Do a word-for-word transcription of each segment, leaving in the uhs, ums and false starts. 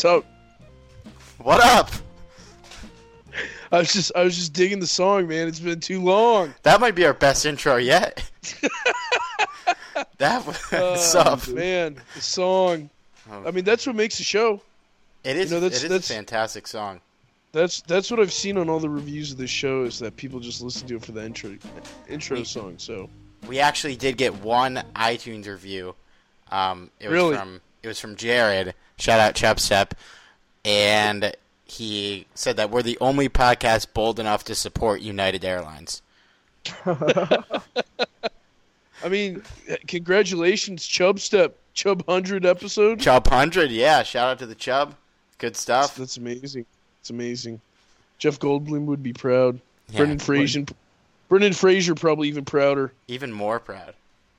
What's up? What up? I was just I was just digging the song, man. It's been too long. That might be our best intro yet. That was uh, up, man. The song. Oh. I mean, that's what makes the show. It is. You know, that's, it is that's, a fantastic song. That's that's what I've seen on all the reviews of this show is that people just listen to it for the intro intro we, song. So we actually did get one iTunes review. Um, it was really? from it was from Jared. Shout out Chubstep, and he said that we're the only podcast bold enough to support United Airlines. I mean, congratulations, Chubstep, Chub hundred episode. Chub hundred, yeah. Shout out to the Chub. Good stuff. That's, that's amazing. It's amazing. Jeff Goldblum would be proud. Yeah, Brendan Fraser, Brendan Fraser probably even prouder. Even more proud.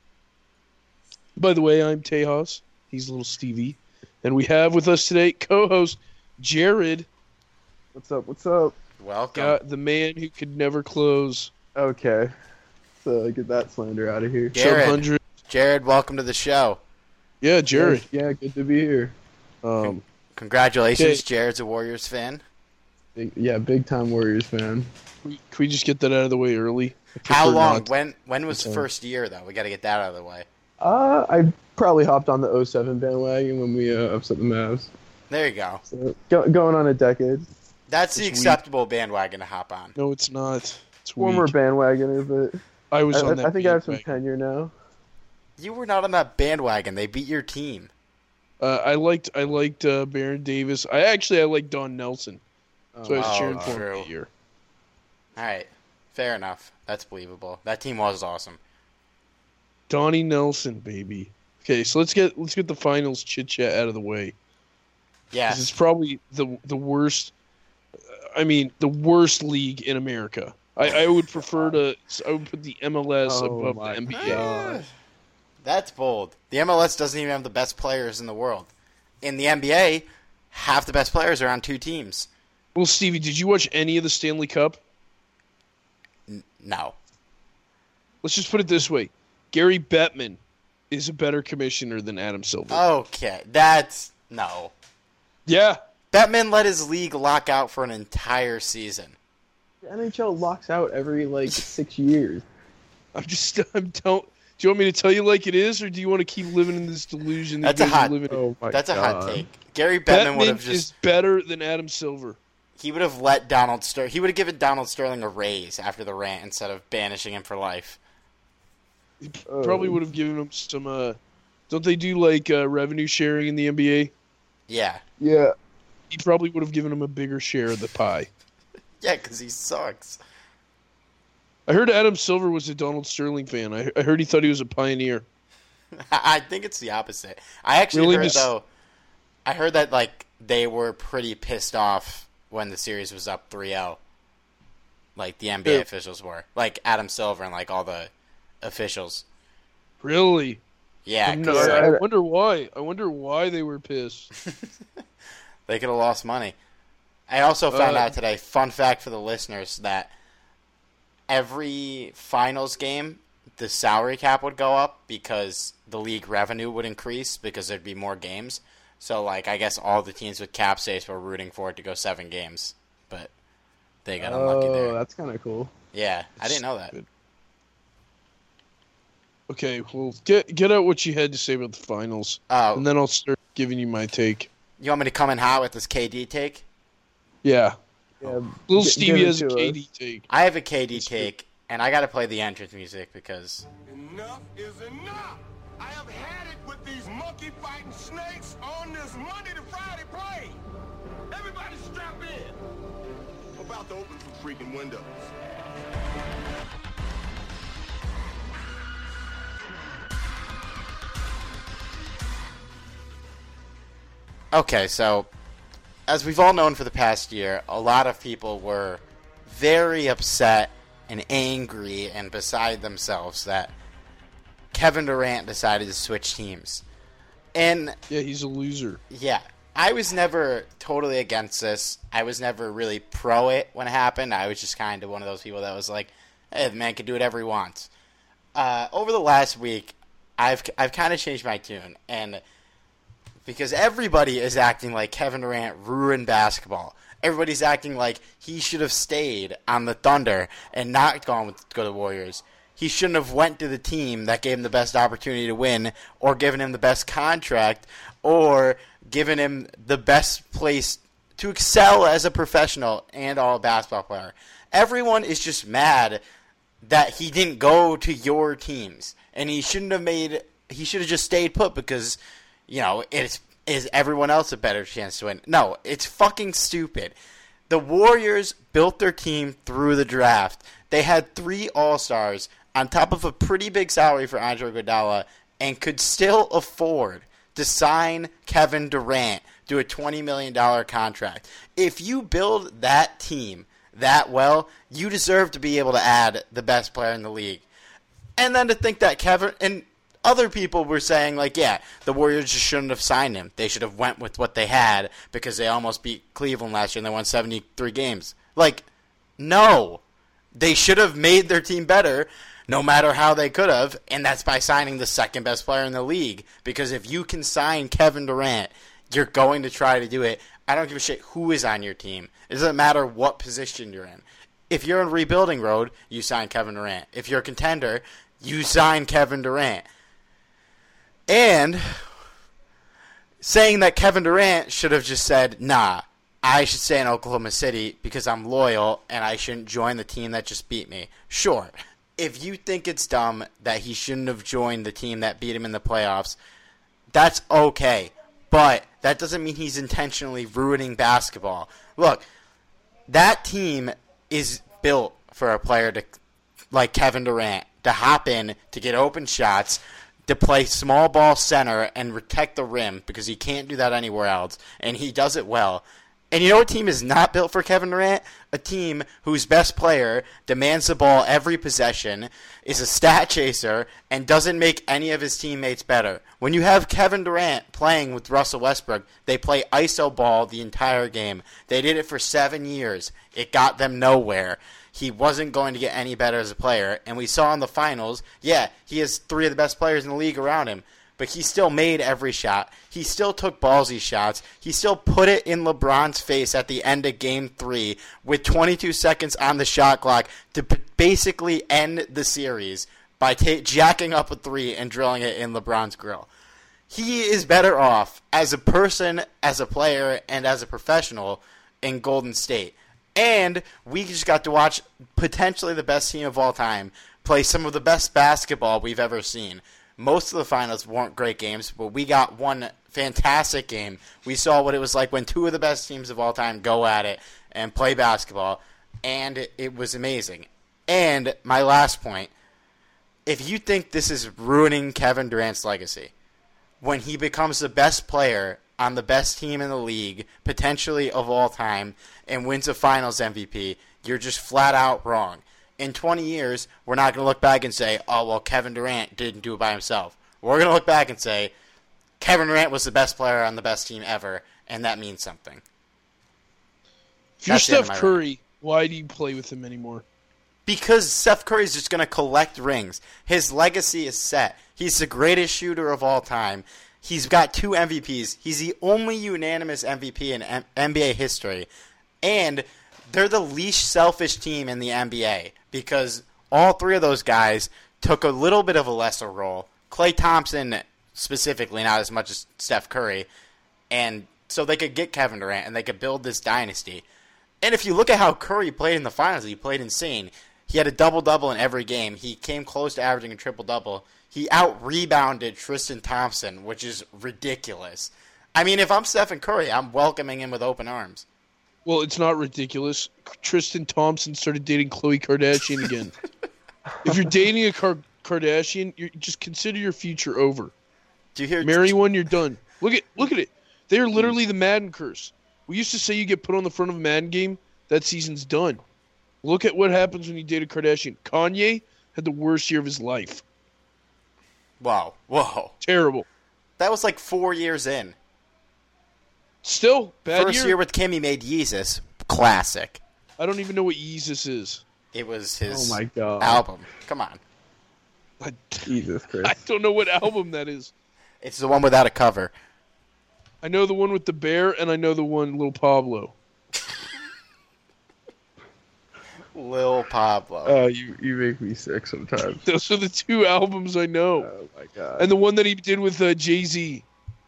By the way, I'm Tejas. He's little Stevie, and we have with us today co-host Jared. What's up? What's up? Welcome. Got the man who could never close. Okay, so get that slander out of here. Jared. Chub hundred. Jared, welcome to the show. Yeah, Jared. Yeah, yeah, good to be here. Um, Congratulations, Okay. Jared's a Warriors fan. Big, yeah, big time Warriors fan. can we, can we just get that out of the way early? I How prefer long? not. When when was the Okay. first year, though? We got to get that out of the way. Uh, I probably hopped on the oh seven bandwagon when we uh, upset the Mavs. There you go. So go, going on a decade. That's the It's acceptable bandwagon to hop on. No, it's not. It's Former weak. bandwagoner, but I was I, on that. I think I have some bandwagon. tenure now. You were not on that bandwagon. They beat your team. Uh, I liked I liked uh, Baron Davis. I actually I liked Don Nelson, so I was Oh, cheering for him true. that year. All right. Fair enough. That's believable. That team was awesome. Donnie Nelson, baby. Okay, so let's get let's get the finals chit chat out of the way. Yeah. 'Cause it's probably the the worst. I mean, the worst league in America. I, I would prefer to. I would put the M L S Oh above my the N B A. God. That's bold. The M L S doesn't even have the best players in the world. In the N B A, half the best players are on two teams. Well, Stevie, did you watch any of the Stanley Cup? N- no. Let's just put it this way: Gary Bettman is a better commissioner than Adam Silver. Okay. That's... No. yeah, Batman let his league lock out for an entire season. The N H L locks out every like six years. I'm just. I'm don't. Do you want me to tell you like it is, or do you want to keep living in this delusion? That That's a you guys are hot- living in? Oh my That's a God. hot take. Gary Bettman would have Bettman just... is better than Adam Silver. He would have let Donald Sterling... He would have given Donald Sterling a raise after the rant instead of banishing him for life. He p- Oh. probably would have given him some. Uh, don't they do like uh, revenue sharing in the N B A? Yeah. Yeah. He probably would have given him a bigger share of the pie. Yeah, because he sucks. I heard Adam Silver was a Donald Sterling fan. I, I heard he thought he was a pioneer. I think it's the opposite. I actually Really heard, mis- though... I heard that, like, they were pretty pissed off when the series was up three oh. Like, the N B A Yeah. officials were. Like, Adam Silver and, like, all the officials. Really? Yeah, No, 'cause, I, uh, I wonder why. I wonder why they were pissed. they could have lost money. I also found Uh, out today, fun fact for the listeners, that every finals game, the salary cap would go up because the league revenue would increase because there'd be more games. So, like, I guess all the teams with cap space were rooting for it to go seven games. But they got unlucky Oh, there. that's kind of cool. Yeah, I didn't know that. Stupid. Okay, well, get get out what you had to say about the finals, Oh, and then I'll start giving you my take. you want me to come in hot with this K D take? Yeah, Yeah, little gi- Stevie give it has a to K us. D take. I have a K D Let's do take, and I got to play the entrance music because Enough is enough! I have had it with these monkey fighting snakes on this Monday to Friday play! Everybody strap in! I'm about to open some freaking windows. Okay, so as we've all known for the past year, a lot of people were very upset and angry and beside themselves that Kevin Durant decided to switch teams. And Yeah, he's a loser. yeah, I was never totally against this. I was never really pro it when it happened. I was just kind of one of those people that was like, hey, the man can do whatever he wants. Uh, over the last week, I've I've kind of changed my tune, and because everybody is acting like Kevin Durant ruined basketball. Everybody's acting like he should have stayed on the Thunder and not gone with go to the Warriors. He shouldn't have went to the team that gave him the best opportunity to win, or given him the best contract, or given him the best place to excel as a professional and all basketball player. Everyone is just mad that he didn't go to your teams, and he shouldn't have made. He should have just stayed put because, you know, it's is everyone else a better chance to win. No, it's fucking stupid. The Warriors built their team through the draft. They had three All-Stars on top of a pretty big salary for Andre Iguodala, and could still afford to sign Kevin Durant to a twenty million dollars contract. If you build that team that well, you deserve to be able to add the best player in the league. And then to think that Kevin and other people were saying, like, yeah, the Warriors just shouldn't have signed him. They should have went with what they had because they almost beat Cleveland last year and they won seventy-three games. Like, no. They should have made their team better no matter how they could have, and that's by signing the second best player in the league. Because if you can sign Kevin Durant, you're going to try to do it. I don't give a shit who is on your team. It doesn't matter what position you're in. If you're in rebuilding road, you sign Kevin Durant. If you're a contender, you sign Kevin Durant. And saying that Kevin Durant should have just said, nah, I should stay in Oklahoma City because I'm loyal and I shouldn't join the team that just beat me. Sure, if you think it's dumb that he shouldn't have joined the team that beat him in the playoffs, that's okay. But that doesn't mean he's intentionally ruining basketball. Look, that team is built for a player to, like Kevin Durant, to hop in, to get open shots, to play small ball center and protect the rim because he can't do that anywhere else, and he does it well. And you know what team is not built for Kevin Durant? A team whose best player demands the ball every possession, is a stat chaser, and doesn't make any of his teammates better. When you have Kevin Durant playing with Russell Westbrook, they play I S O ball the entire game. They did it for seven years. It got them nowhere. He wasn't going to get any better as a player. And we saw in the finals, yeah, he has three of the best players in the league around him. But he still made every shot. He still took ballsy shots. He still put it in LeBron's face at the end of Game three with twenty-two seconds on the shot clock to p- basically end the series by ta- jacking up a three and drilling it in LeBron's grill. He is better off as a person, as a player, and as a professional in Golden State. And we just got to watch potentially the best team of all time play some of the best basketball we've ever seen. Most of the finals weren't great games, but we got one fantastic game. We saw what it was like when two of the best teams of all time go at it and play basketball, and it, it was amazing. And my last point, if you think this is ruining Kevin Durant's legacy, when he becomes the best player on the best team in the league, potentially of all time, and wins a finals M V P, you're just flat out wrong. In twenty years, we're not going to look back and say, oh, well, Kevin Durant didn't do it by himself. We're going to look back and say, Kevin Durant was the best player on the best team ever, and that means something. If you're That's the end of Steph my Curry, rant. why do you play with him anymore? Because Steph Curry is just going to collect rings. His legacy is set. He's the greatest shooter of all time. He's got two M V Ps. He's the only unanimous M V P in M- N B A history. And they're the least selfish team in the N B A because all three of those guys took a little bit of a lesser role. Klay Thompson specifically, not as much as Steph Curry. And so they could get Kevin Durant and they could build this dynasty. And if you look at how Curry played in the finals, he played insane. He had a double-double in every game. He came close to averaging a triple-double. He out-rebounded Tristan Thompson, which is ridiculous. I mean, if I'm Stephen Curry, I'm welcoming him with open arms. Well, it's not ridiculous. Tristan Thompson started dating Khloe Kardashian again. If you're dating a Kar- Kardashian, you just consider your future over. Do you hear? Marry one, you're done. Look at look at it. They are literally the Madden curse. We used to say you get put on the front of a Madden game, that season's done. Look at what happens when you date a Kardashian. Kanye had the worst year of his life. Wow. Whoa. Terrible. That was like four years in. Still, bad First year. year with Kimmy made Yeezus. Classic. I don't even know what Yeezus is. It was his Oh my God. album. Come on. I, Jesus I Christ. don't know what album that is. It's the one without a cover. I know the one with the bear, and I know the one Lil Pablo. Lil Pablo. Oh, you you make me sick sometimes. Those are the two albums I know. Oh my god. And the one that he did with uh, Jay-Z.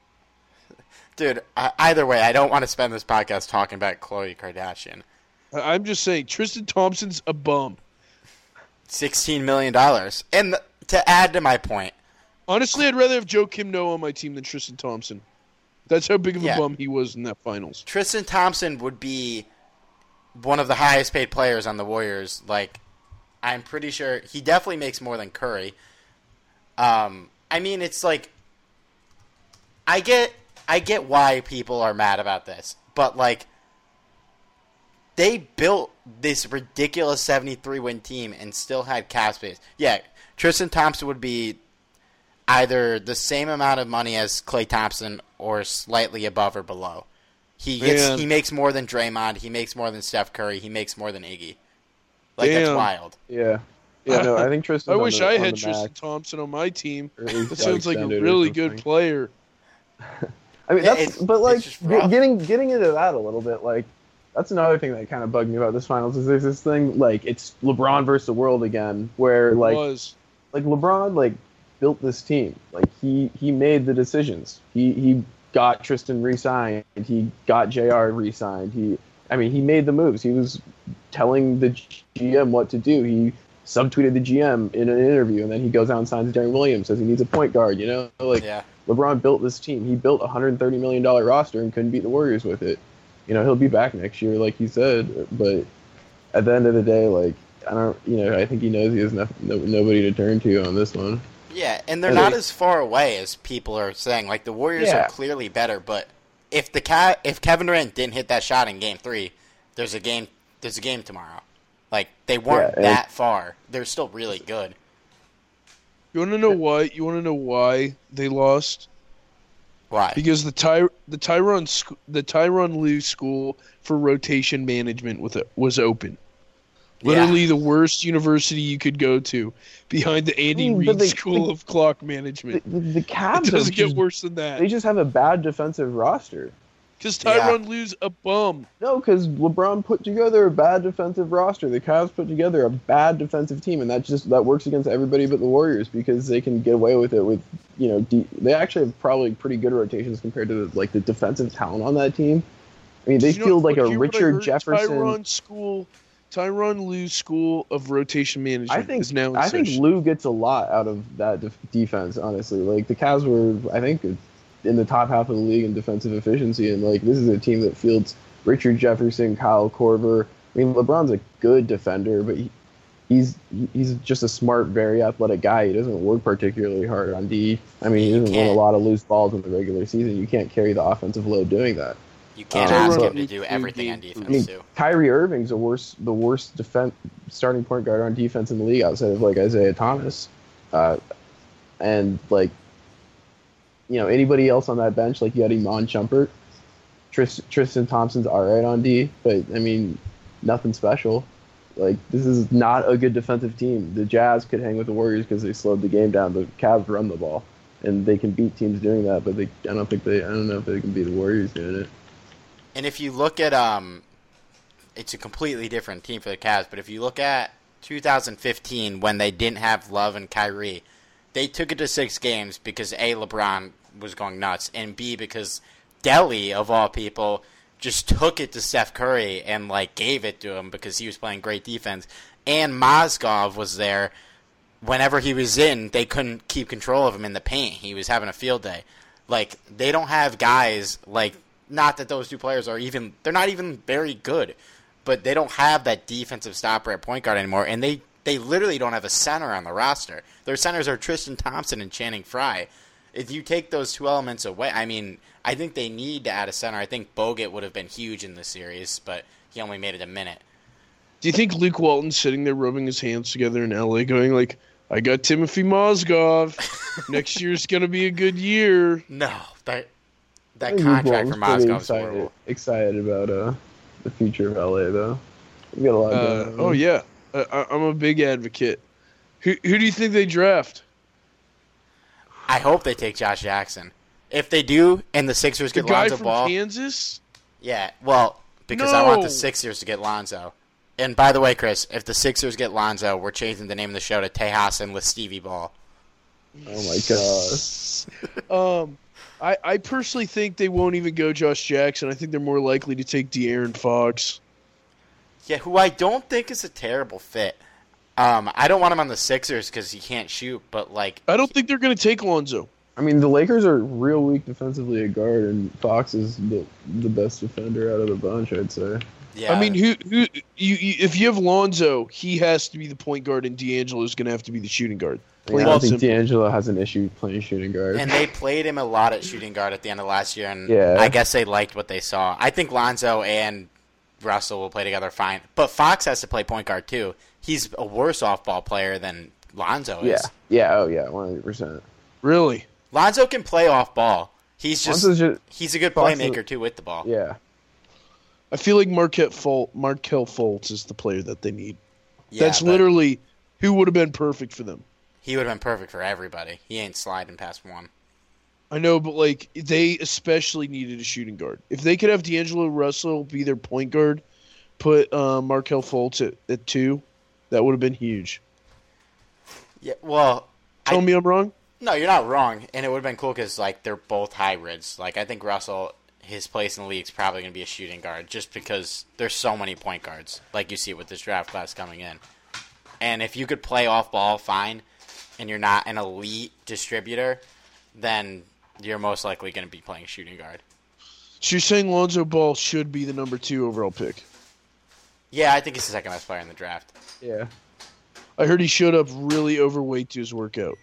Dude, uh, either way, I don't want to spend this podcast talking about Khloe Kardashian. I- I'm just saying, Tristan Thompson's a bum. sixteen million dollars. And th- to add to my point, Honestly, I'd rather have Joe Kim Noah on my team than Tristan Thompson. That's how big of a Yeah. bum he was in that finals. Tristan Thompson would be one of the highest paid players on the Warriors. Like, I'm pretty sure he definitely makes more than Curry. Um, I mean, it's like, I get, I get why people are mad about this, but like, they built this ridiculous seventy-three win team and still had cap space. Yeah, Tristan Thompson would be either the same amount of money as Klay Thompson or slightly above or below. He gets Man. he makes more than Draymond. He makes more than Steph Curry. He makes more than Iggy. Like, Damn. that's wild. Yeah. Yeah, no, I think Tristan. I wish I had Tristan Thompson on my team. That sounds like a really good player. I mean, Yeah, that's it's- but like it's just rough. ge- getting getting into that a little bit, like that's another thing that kind of bugged me about this finals is there's this thing like it's LeBron versus the world again, where It like was. like LeBron like built this team, like he he made the decisions. He he got Tristan re-signed. He got J R re-signed. He I mean he made the moves. He was telling the G M what to do. He subtweeted the G M in an interview, and then he goes out and signs Darren Williams, says he needs a point guard. You know, like. Yeah. LeBron built this team. He built a one hundred thirty million dollars roster and couldn't beat the Warriors with it. You know, he'll be back next year, like you said. But at the end of the day, like, I don't, you know, I think he knows he has no, no, nobody to turn to on this one. Yeah, and they're And not they- as far away as people are saying. Like, the Warriors Yeah. are clearly better, but if the Ca- if Kevin Durant didn't hit that shot in Game Three, there's a game. There's a game tomorrow. Like, they weren't Yeah, and- that far. They're still really good. You want to know why? You want to know why they lost? Why? Because the Ty the Tyron sc- the Tyron Lue School for Rotation Management with it was open. Literally the worst university you could go to, behind the Andy I mean, but Reid they- School they- of Clock The, Management. the, the It Cavs doesn't are get just, worse than that. they just have a bad defensive roster. Because Yeah. Tyron Lue's a bum. No, because LeBron put together a bad defensive roster. The Cavs put together a bad defensive team, and that just that works against everybody but the Warriors because they can get away with it with you know de- they actually have probably pretty good rotations compared to the, like the defensive talent on that team. I mean, they You know- feel like but a hear what I Richard heard? Jefferson. Tyron School, Tyron Lue School of Rotation Management I think is now in I think session. Lou gets a lot out of that def- defense. Honestly, like the Cavs were, I think, in the top half of the league in defensive efficiency, and like this is a team that fields Richard Jefferson, Kyle Korver. I mean, LeBron's a good defender, but he, he's he's just a smart, very athletic guy. He doesn't work particularly hard on D. I mean, he You doesn't win a can't. lot of loose balls in the regular season. You can't carry the offensive load doing that. You can't Uh, ask so- him to do everything on I defense, mean, too. Kyrie Irving's the worst, the worst defense starting point guard on defense in the league outside of like Isaiah Thomas, uh, and like, you know, anybody else on that bench, like you had Iman Shumpert, Tris, Tristan Thompson's all right on D, but I mean, nothing special. Like this is not a good defensive team. The Jazz could hang with the Warriors because they slowed the game down. The Cavs run the ball, and they can beat teams doing that, but they, I don't think they, I don't know if they can beat the Warriors doing it. And if you look at, um, it's a completely different team for the Cavs, but if you look at two thousand fifteen when they didn't have Love and Kyrie, they took it to six games because A, LeBron was going nuts, and B, because Delhi, of all people, just took it to Steph Curry and, like, gave it to him because he was playing great defense. And Mozgov was there. Whenever he was in, they couldn't keep control of him in the paint. He was having a field day. Like, they don't have guys, like, not that those two players are even, they're not even very good, but they don't have that defensive stopper at point guard anymore, and they, they literally don't have a center on the roster. Their centers are Tristan Thompson and Channing Frye. If you take those two elements away, I mean, I think they need to add a center. I think Bogut would have been huge in this series, but he only made it a minute. Do you think Luke Walton's sitting there rubbing his hands together in L A going like, I got Timothy Mozgov. Next year's going to be a good year. No, that that I think contract Luke for Walton's pretty Mozgov's excited, horrible. excited about uh, the future of L A, though. We got a lot Uh, going on. oh, yeah. I, I- I'm a big advocate. Who, who do you think they draft? I hope they take Josh Jackson. If they do, and the Sixers The get guy Lonzo from Ball, Kansas? yeah, well, because I want No. the Sixers to get Lonzo. And by the way, Chris, if the Sixers get Lonzo, we're changing the name of the show to Tejas and with Stevie Ball. Oh my gosh. Um, I, I personally think they won't even go Josh Jackson. I think they're more likely to take De'Aaron Fox. Yeah, who I don't think is a terrible fit. Um, I don't want him on the Sixers because he can't shoot, but like, I don't think they're going to take Lonzo. I mean, the Lakers are real weak defensively at guard, and Fox is the the best defender out of the bunch, I'd say. yeah, I mean, who who you, you if you have Lonzo, he has to be the point guard, and D'Angelo's going to have to be the shooting guard. I, mean, I Plain don't and think simple. D'Angelo has an issue playing shooting guard. and they played him a lot at shooting guard at the end of last year, and Yeah. I guess they liked what they saw. I think Lonzo and Russell will play together fine, but Fox has to play point guard too. He's a worse off-ball player than Lonzo is. yeah, yeah, oh yeah, one hundred percent. Really? Lonzo can play off-ball. He's just, Lonzo's just he's a good Fox is- playmaker too with the ball. yeah. I feel like Marquette Fol- Markel Fultz is the player that they need. Yeah, That's but literally who would have been perfect for them. he would have been perfect for everybody. He ain't sliding past one. I know, but like they especially needed a shooting guard. If they could have D'Angelo Russell be their point guard, put uh, Markel Fultz at, at two, that would have been huge. Yeah, well, Tell I- me I'm wrong. No, you're not wrong, and it would have been cool because like they're both hybrids. Like I think Russell, his place in the league is probably going to be a shooting guard, just because there's so many point guards, like you see with this draft class coming in. And if you could play off ball fine, and you're not an elite distributor, then you're most likely going to be playing shooting guard. So you're saying Lonzo Ball should be the number two overall pick? Yeah, I think he's the second best player in the draft. Yeah. I heard he showed up really overweight to his workout.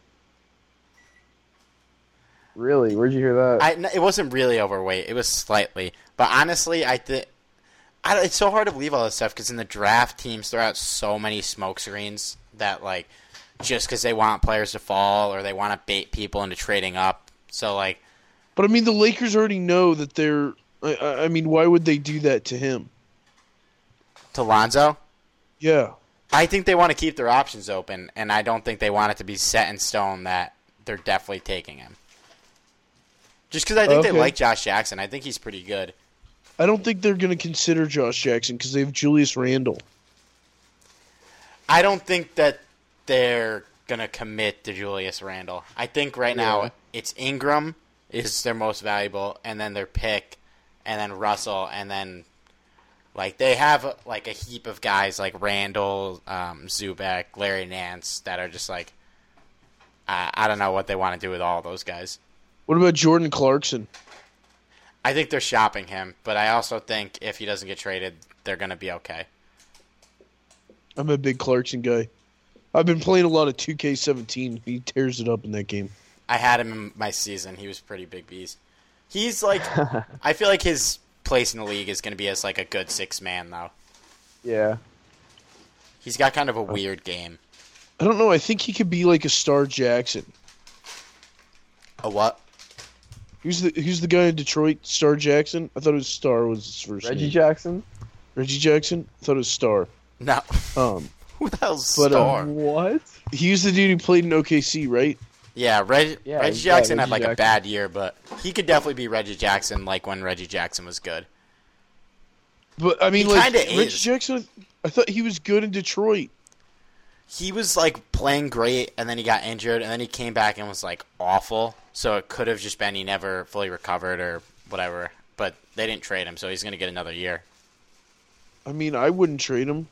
Really? Where'd you hear that? I, n- it wasn't really overweight. It was slightly. But honestly, I think it's so hard to believe all this stuff because in the draft, teams throw out so many smoke screens that, like, just because they want players to fall or they want to bait people into trading up. So, like, But I mean, the Lakers already know that they're. I- I, I mean, why would they do that to him? to Lonzo, Yeah. I think they want to keep their options open, and I don't think they want it to be set in stone that they're definitely taking him. Just because I think Okay. they like Josh Jackson. I think he's pretty good. I don't think they're going to consider Josh Jackson because they have Julius Randle. I don't think that they're going to commit to Julius Randle. I think right Yeah. now it's Ingram is their most valuable, and then their pick, and then Russell, and then like they have like a heap of guys like Randle, um, Zubac, Larry Nance that are just like I, I don't know what they want to do with all those guys. What about Jordan Clarkson? I think they're shopping him, but I also think if he doesn't get traded, they're going to be okay. I'm a big Clarkson guy. I've been playing a lot of two K seventeen. He tears it up in that game. I had him in my season. He was a pretty big beast. He's like, I feel like his place in the league is going to be as like a good six man though. yeah. He's got kind of a weird game. I don't know. I think he could be like a Star Jackson. A what? Who's the Who's the guy in Detroit? Star Jackson. I thought it was Star was his first Reggie name. Jackson? Reggie Jackson. I thought it was Star. No. Um, Who the hell's But, uh, Star? What? he was the dude who played in O K C, right? yeah, Reg- Yeah, Reggie yeah, Jackson had Reggie like a Jackson. bad year, but he could definitely be Reggie Jackson like when Reggie Jackson was good. But I mean, He like kinda Reggie is. Jackson. I thought he was good in Detroit. He was like playing great, and then he got injured, and then he came back and was like awful. So it could have just been he never fully recovered or whatever. But they didn't trade him, so he's going to get another year. I mean, I wouldn't trade him.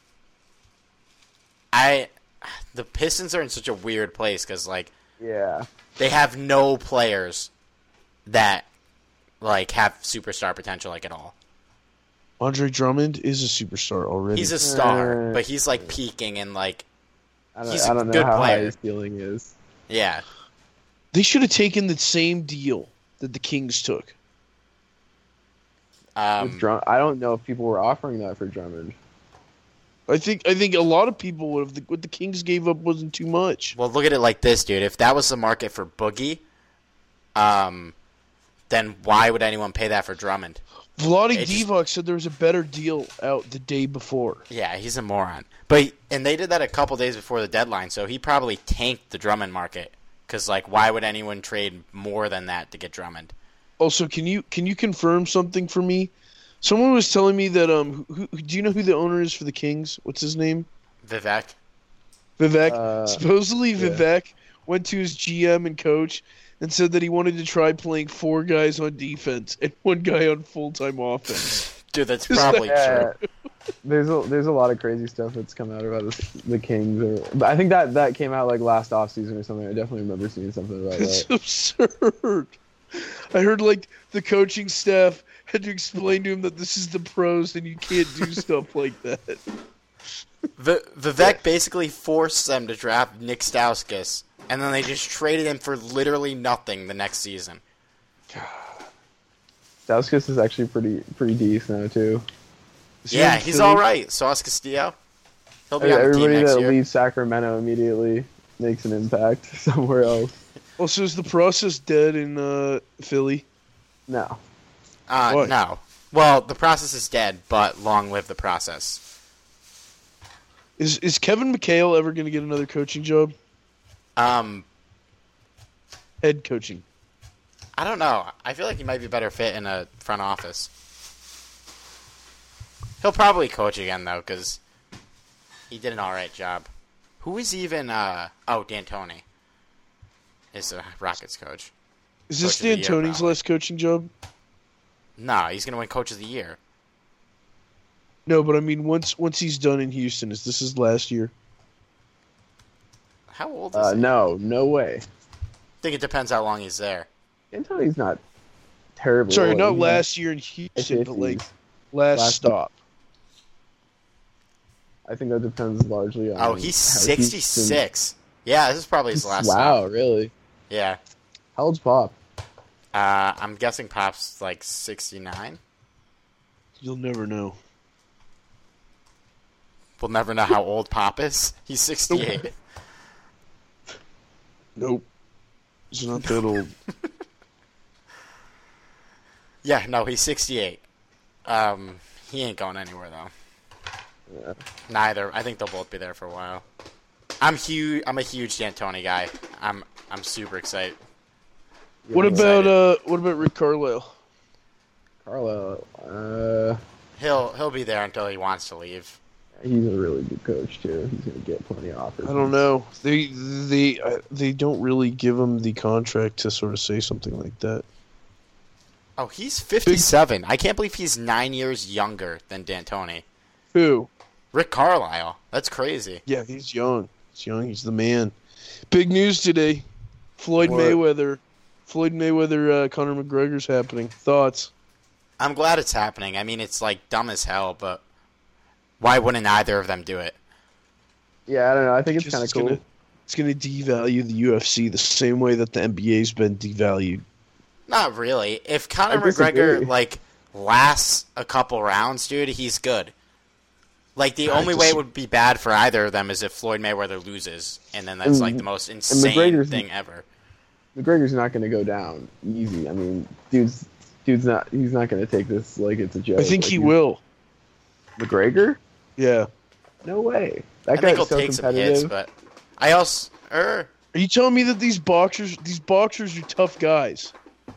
I, the Pistons are in such a weird place because like Yeah. they have no players that like have superstar potential like at all. Andre Drummond is a superstar already. He's a star, Uh, but he's like peaking and like I don't, He's I a don't know good how high player. his ceiling is. yeah. They should have taken the same deal that the Kings took. With Um, Drum- I don't know if people were offering that for Drummond. I think I think a lot of people would have. What the Kings gave up wasn't too much. well, look at it like this, dude. If that was the market for Boogie, um, then why would anyone pay that for Drummond? Vlade It just- Divac said there was a better deal out the day before. Yeah, he's a moron. But and they did that a couple days before the deadline, so he probably tanked the Drummond market Because, like, why would anyone trade more than that to get Drummond? Also, can you can you confirm something for me? Someone was telling me that um, who, who, do you know who the owner is for the Kings? What's his name? Vivek. Vivek. Uh, Supposedly, yeah. Vivek went to his G M and coach and said that he wanted to try playing four guys on defense and one guy on full-time offense. Dude, that's Is probably Yeah, true. there's a there's a lot of crazy stuff that's come out about this, the Kings. Or, but I think that that came out like last off season or something. I definitely remember seeing something about It's that. absurd. I heard like the coaching staff had to explain to him that this is the pros and you can't do stuff like that. V- Vivek basically forced them to draft Nick Stauskas, and then they just traded him for literally nothing the next season. Stauskas is actually pretty pretty decent now too. Is he Yeah, on he's Philly? all right. Sauce Castillo. He'll be on the team Everybody next that year. leaves Sacramento immediately makes an impact somewhere else. Also, is the process dead in uh, Philly? No. Uh, Why? no. Well, the process is dead, but long live the process. Is is Kevin McHale ever going to get another coaching job? Um, Head coaching. I don't know. I feel like he might be better fit in a front office. He'll probably coach again, though, because he did an all right job. Who is even, uh... Oh, D'Antoni is the Rockets coach. Is this Coach of the year, D'Antoni's probably. last coaching job? No, he's going to win Coach of the Year. No, but I mean, once once he's done in Houston, is this his last year? How old is Uh, he? no, no way. I think it depends how long he's there. Antoni's not terribly Sorry, old. not He's last year in Houston, but like fifties. last, Last- stop. I think that depends largely on. Oh, he's how sixty-six. Yeah, this is probably his Houston- last Wow, stop. really? Yeah. How old's Pop? Uh, I'm guessing Pop's like sixty-nine. You'll never know. We'll never know how old Pop is. He's sixty-eight. Nope. He's not that old. Yeah, no, he's sixty-eight. Um, he ain't going anywhere though. Yeah. Neither. I think they'll both be there for a while. I'm huge. I'm a huge D'Antoni guy. I'm I'm super excited. What I'm about excited. uh? What about Rick Carlisle? Carlo? Uh, He'll he'll be there until he wants to leave. he's a really good coach too. He's gonna get plenty of offers. I don't know. They they uh, they don't really give him the contract to sort of say something like that. Oh, he's fifty-seven. I can't believe he's nine years younger than D'Antoni. Who? Rick Carlisle. That's crazy. Yeah, he's young. He's young. He's the man. Big news today. Floyd What? Mayweather. Floyd Mayweather. Uh, Conor McGregor's happening. Thoughts? I'm glad it's happening. I mean, it's like dumb as hell, but why wouldn't either of them do it? Yeah, I don't know. I think it's Just kind of it's cool. Gonna, it's going to devalue the U F C the same way that the N B A's been devalued. Not really. If Conor I disagree. McGregor like lasts a couple rounds, dude, he's good. Like the I only way dis- it would be bad for either of them is if Floyd Mayweather loses, and then that's And- like the most insane McGregor's- thing ever. McGregor's not going to go down easy. I mean, dude's dude's not. He's not going to take this like it's a joke. I think Like, he he's- will. McGregor? Yeah. No way. That I think he'll guy's so take some competitive. hits, but I also er, Are you telling me that these boxers, these boxers are tough guys?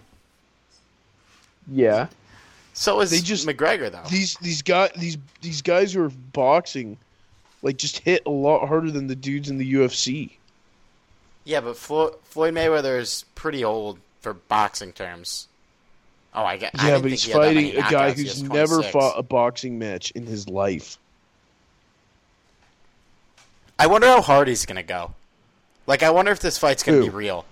Yeah. so is They just- McGregor though. These these guys these these guys who are boxing, like just hit a lot harder than the dudes in the U F C. Yeah, but Flo- Floyd Mayweather is pretty old for boxing terms. Oh, I get. I Yeah, didn't but think he's he had that fighting many a guy knockouts. He who's has never twenty-six. fought a boxing match in his life. I wonder how hard he's gonna go. Like, I wonder if this fight's gonna Who? be real.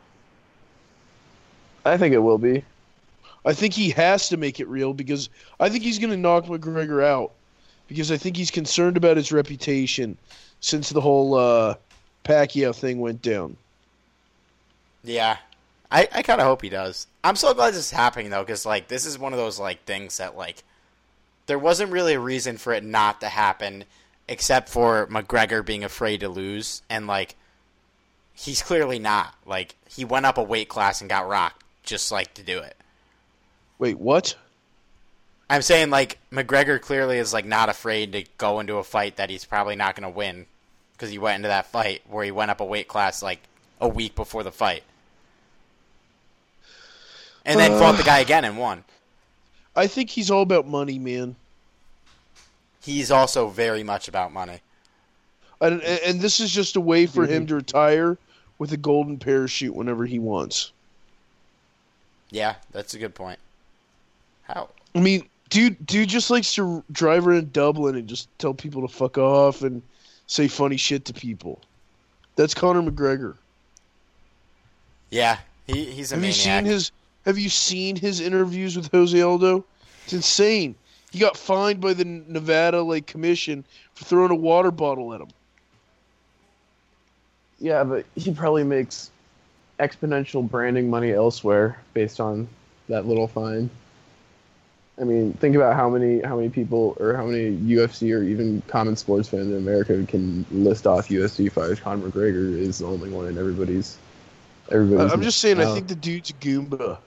I think it will be. I think he has to make it real because I think he's going to knock McGregor out because I think he's concerned about his reputation since the whole uh, Pacquiao thing went down. Yeah, I, I kind of hope he does. I'm so glad this is happening though, because like this is one of those like things that like there wasn't really a reason for it not to happen, except for McGregor being afraid to lose, and like he's clearly not. Like he went up a weight class and got rocked just like to do it. Wait, what? I'm saying like McGregor clearly is like not afraid to go into a fight that he's probably not going to win because he went into that fight where he went up a weight class like a week before the fight. And then uh, fought the guy again and won. I think he's all about money, man. He's also very much about money. And, and this is just a way for mm-hmm. him to retire with a golden parachute whenever he wants. Yeah, that's a good point. How? I mean, dude, dude just likes to drive around Dublin and just tell people to fuck off and say funny shit to people. That's Conor McGregor. Yeah, he, he's a have maniac. You seen his, have you seen his interviews with Jose Aldo? It's insane. He got fined by the Nevada like commission for throwing a water bottle at him. Yeah, but he probably makes exponential branding money elsewhere based on that little fine. I mean, think about how many how many people or how many U F C or even common sports fans in America can list off U F C fighters. Conor McGregor is the only one in everybody's. everybody's I'm just saying, I think the dude's a Goomba.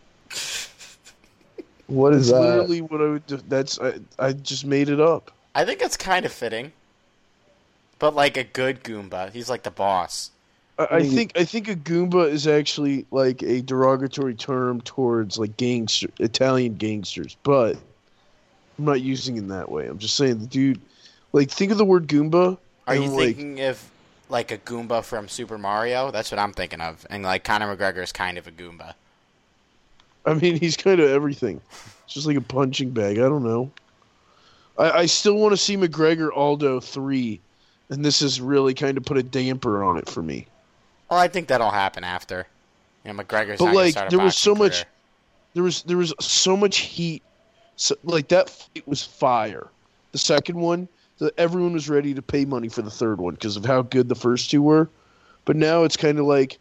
What is that's that? Literally, what I would do. That's I. I just made it up. I think it's kind of fitting, but like a good Goomba. He's like the boss. I, I think I think a Goomba is actually like a derogatory term towards like gangster Italian gangsters, but I'm not using it in that way. I'm just saying the dude, like, think of the word Goomba. Are you like, thinking of like a Goomba from Super Mario? That's what I'm thinking of, and like Conor McGregor is kind of a Goomba. I mean, he's kind of everything. It's just like a punching bag. I don't know. I, I still want to see McGregor Aldo three, and this has really kind of put a damper on it for me. Well, I think that'll happen after. You know, McGregor's but not like, start a there was so career. much, there was there was so much heat. So, like that fight was fire. The second one, the, everyone was ready to pay money for the third one because of how good the first two were. But now it's kind of like,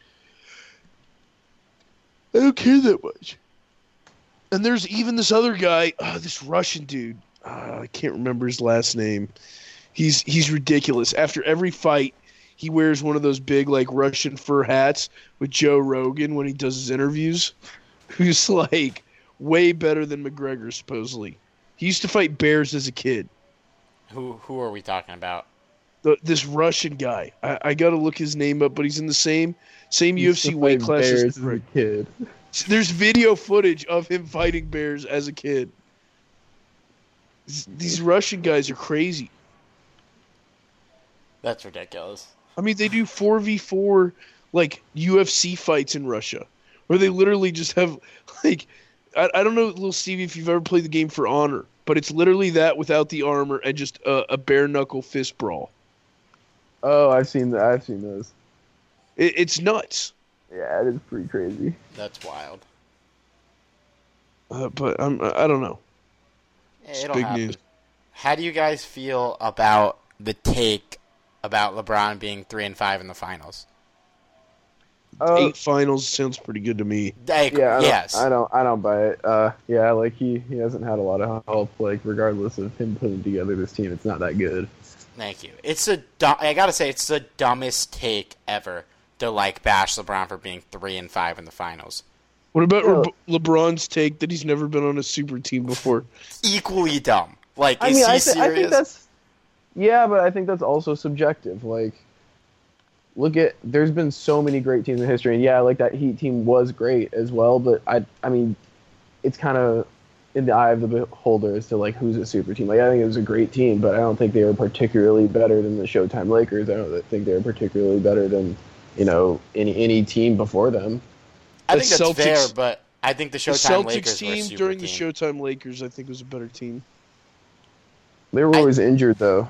I don't care that much. And there's even this other guy, oh, this Russian dude. Uh, I can't remember his last name. He's he's ridiculous. After every fight, he wears one of those big like Russian fur hats with Joe Rogan when he does his interviews. Who's like way better than McGregor supposedly. He used to fight bears as a kid. Who who are we talking about? The, this Russian guy. I, I got to look his name up, but he's in the same same U F C weight class as a kid. There's video footage of him fighting bears as a kid. These Russian guys are crazy. That's ridiculous. I mean, they do four v four like U F C fights in Russia, where they literally just have like I, I don't know, little Stevie, if you've ever played the game For Honor, but it's literally that without the armor and just a, a bare knuckle fist brawl. Oh, I've seen that. I've seen those. It, it's nuts. Yeah, it is pretty crazy. That's wild. Uh, but I'm, I don't know. It's It'll big happen. news. How do you guys feel about the take about LeBron being three and five in the finals? Uh, Eight finals sounds pretty good to me. Like, yeah, I yes. Don't, I don't. I don't buy it. Uh, yeah, like he, he hasn't had a lot of help. Like regardless of him putting together this team, it's not that good. Thank you. It's a. Du- I gotta say, it's the dumbest take ever to like bash LeBron for being three and five in the finals. What about Well, Le- LeBron's take that he's never been on a super team before? Equally dumb. Like, I is mean, he I, th- I serious? think that's. Yeah, but I think that's also subjective. Like, look at there's been so many great teams in history, and yeah, like that Heat team was great as well. But I, I mean, it's kind of in the eye of the beholder as to like who's a super team. Like, I think it was a great team, but I don't think they were particularly better than the Showtime Lakers. I don't think they were particularly better than, you know, any any team before them. I The think that's Celtics- fair, but I think the The Showtime Celtics Lakers were a team super during team. the Showtime Lakers, I think, was a better team. They were I- always injured though.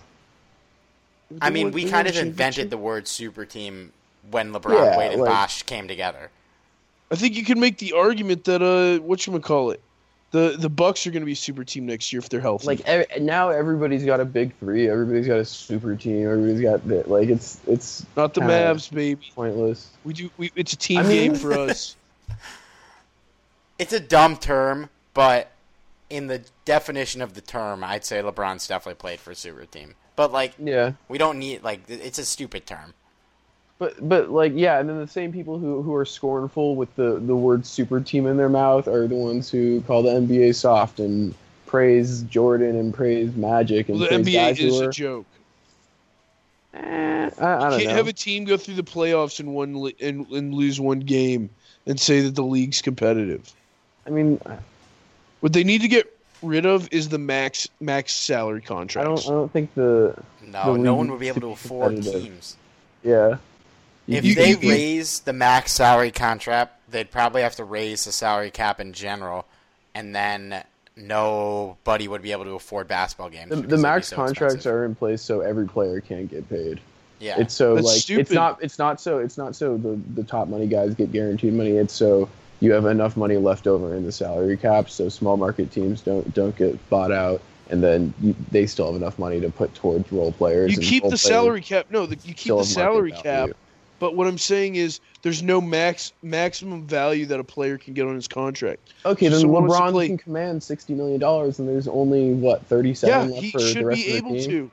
I They mean, won- we they kind won of a invented championship. the word super team when LeBron, Yeah, Wade, and like- Bosh came together. I think you can make the argument that uh, whatchamacallit, the the Bucks are going to be a super team next year if they're healthy. Like ev- now, everybody's got a big three. Everybody's got a super team. Everybody's got the, like it's it's not the kinda Mavs, baby. pointless. We do. We, it's a team I mean- game for us. It's a dumb term, but in the definition of the term, I'd say LeBron's definitely played for a super team. But, like, Yeah, we don't need, like, it's a stupid term. but but like yeah, and then the same people who, who are scornful with the, the word super team in their mouth are the ones who call the N B A soft and praise Jordan and praise Magic and Well, the praise N B A guys is who a are, joke. Eh, I, I You don't can't know. have a team go through the playoffs and one li- and, and lose one game and say that the league's competitive. I mean, What they need to get rid of is the max max salary I contracts. don't. I don't think the No, the no league one would be needs able to to be afford competitive. teams. Yeah. If You- they you- you- raise the max salary contract, they'd probably have to raise the salary cap in general, and then nobody would be able to afford basketball games. The, because the they'd be max so contracts expensive. are in place so every player can get paid. Yeah, It's so That's like stupid. it's not it's not so it's not so the, the top money guys get guaranteed money. It's so you have enough money left over in the salary cap, so small market teams don't don't get bought out, and then you, they still have enough money to put towards role players. You and keep role the players salary cap. No, the, you keep still the have market salary value. cap. But what I'm saying is, there's no max maximum value that a player can get on his contract. Okay, So then someone wants to LeBron play- can command sixty million dollars, and there's only what thirty-seven Yeah, left he for the should rest be of the able team. to.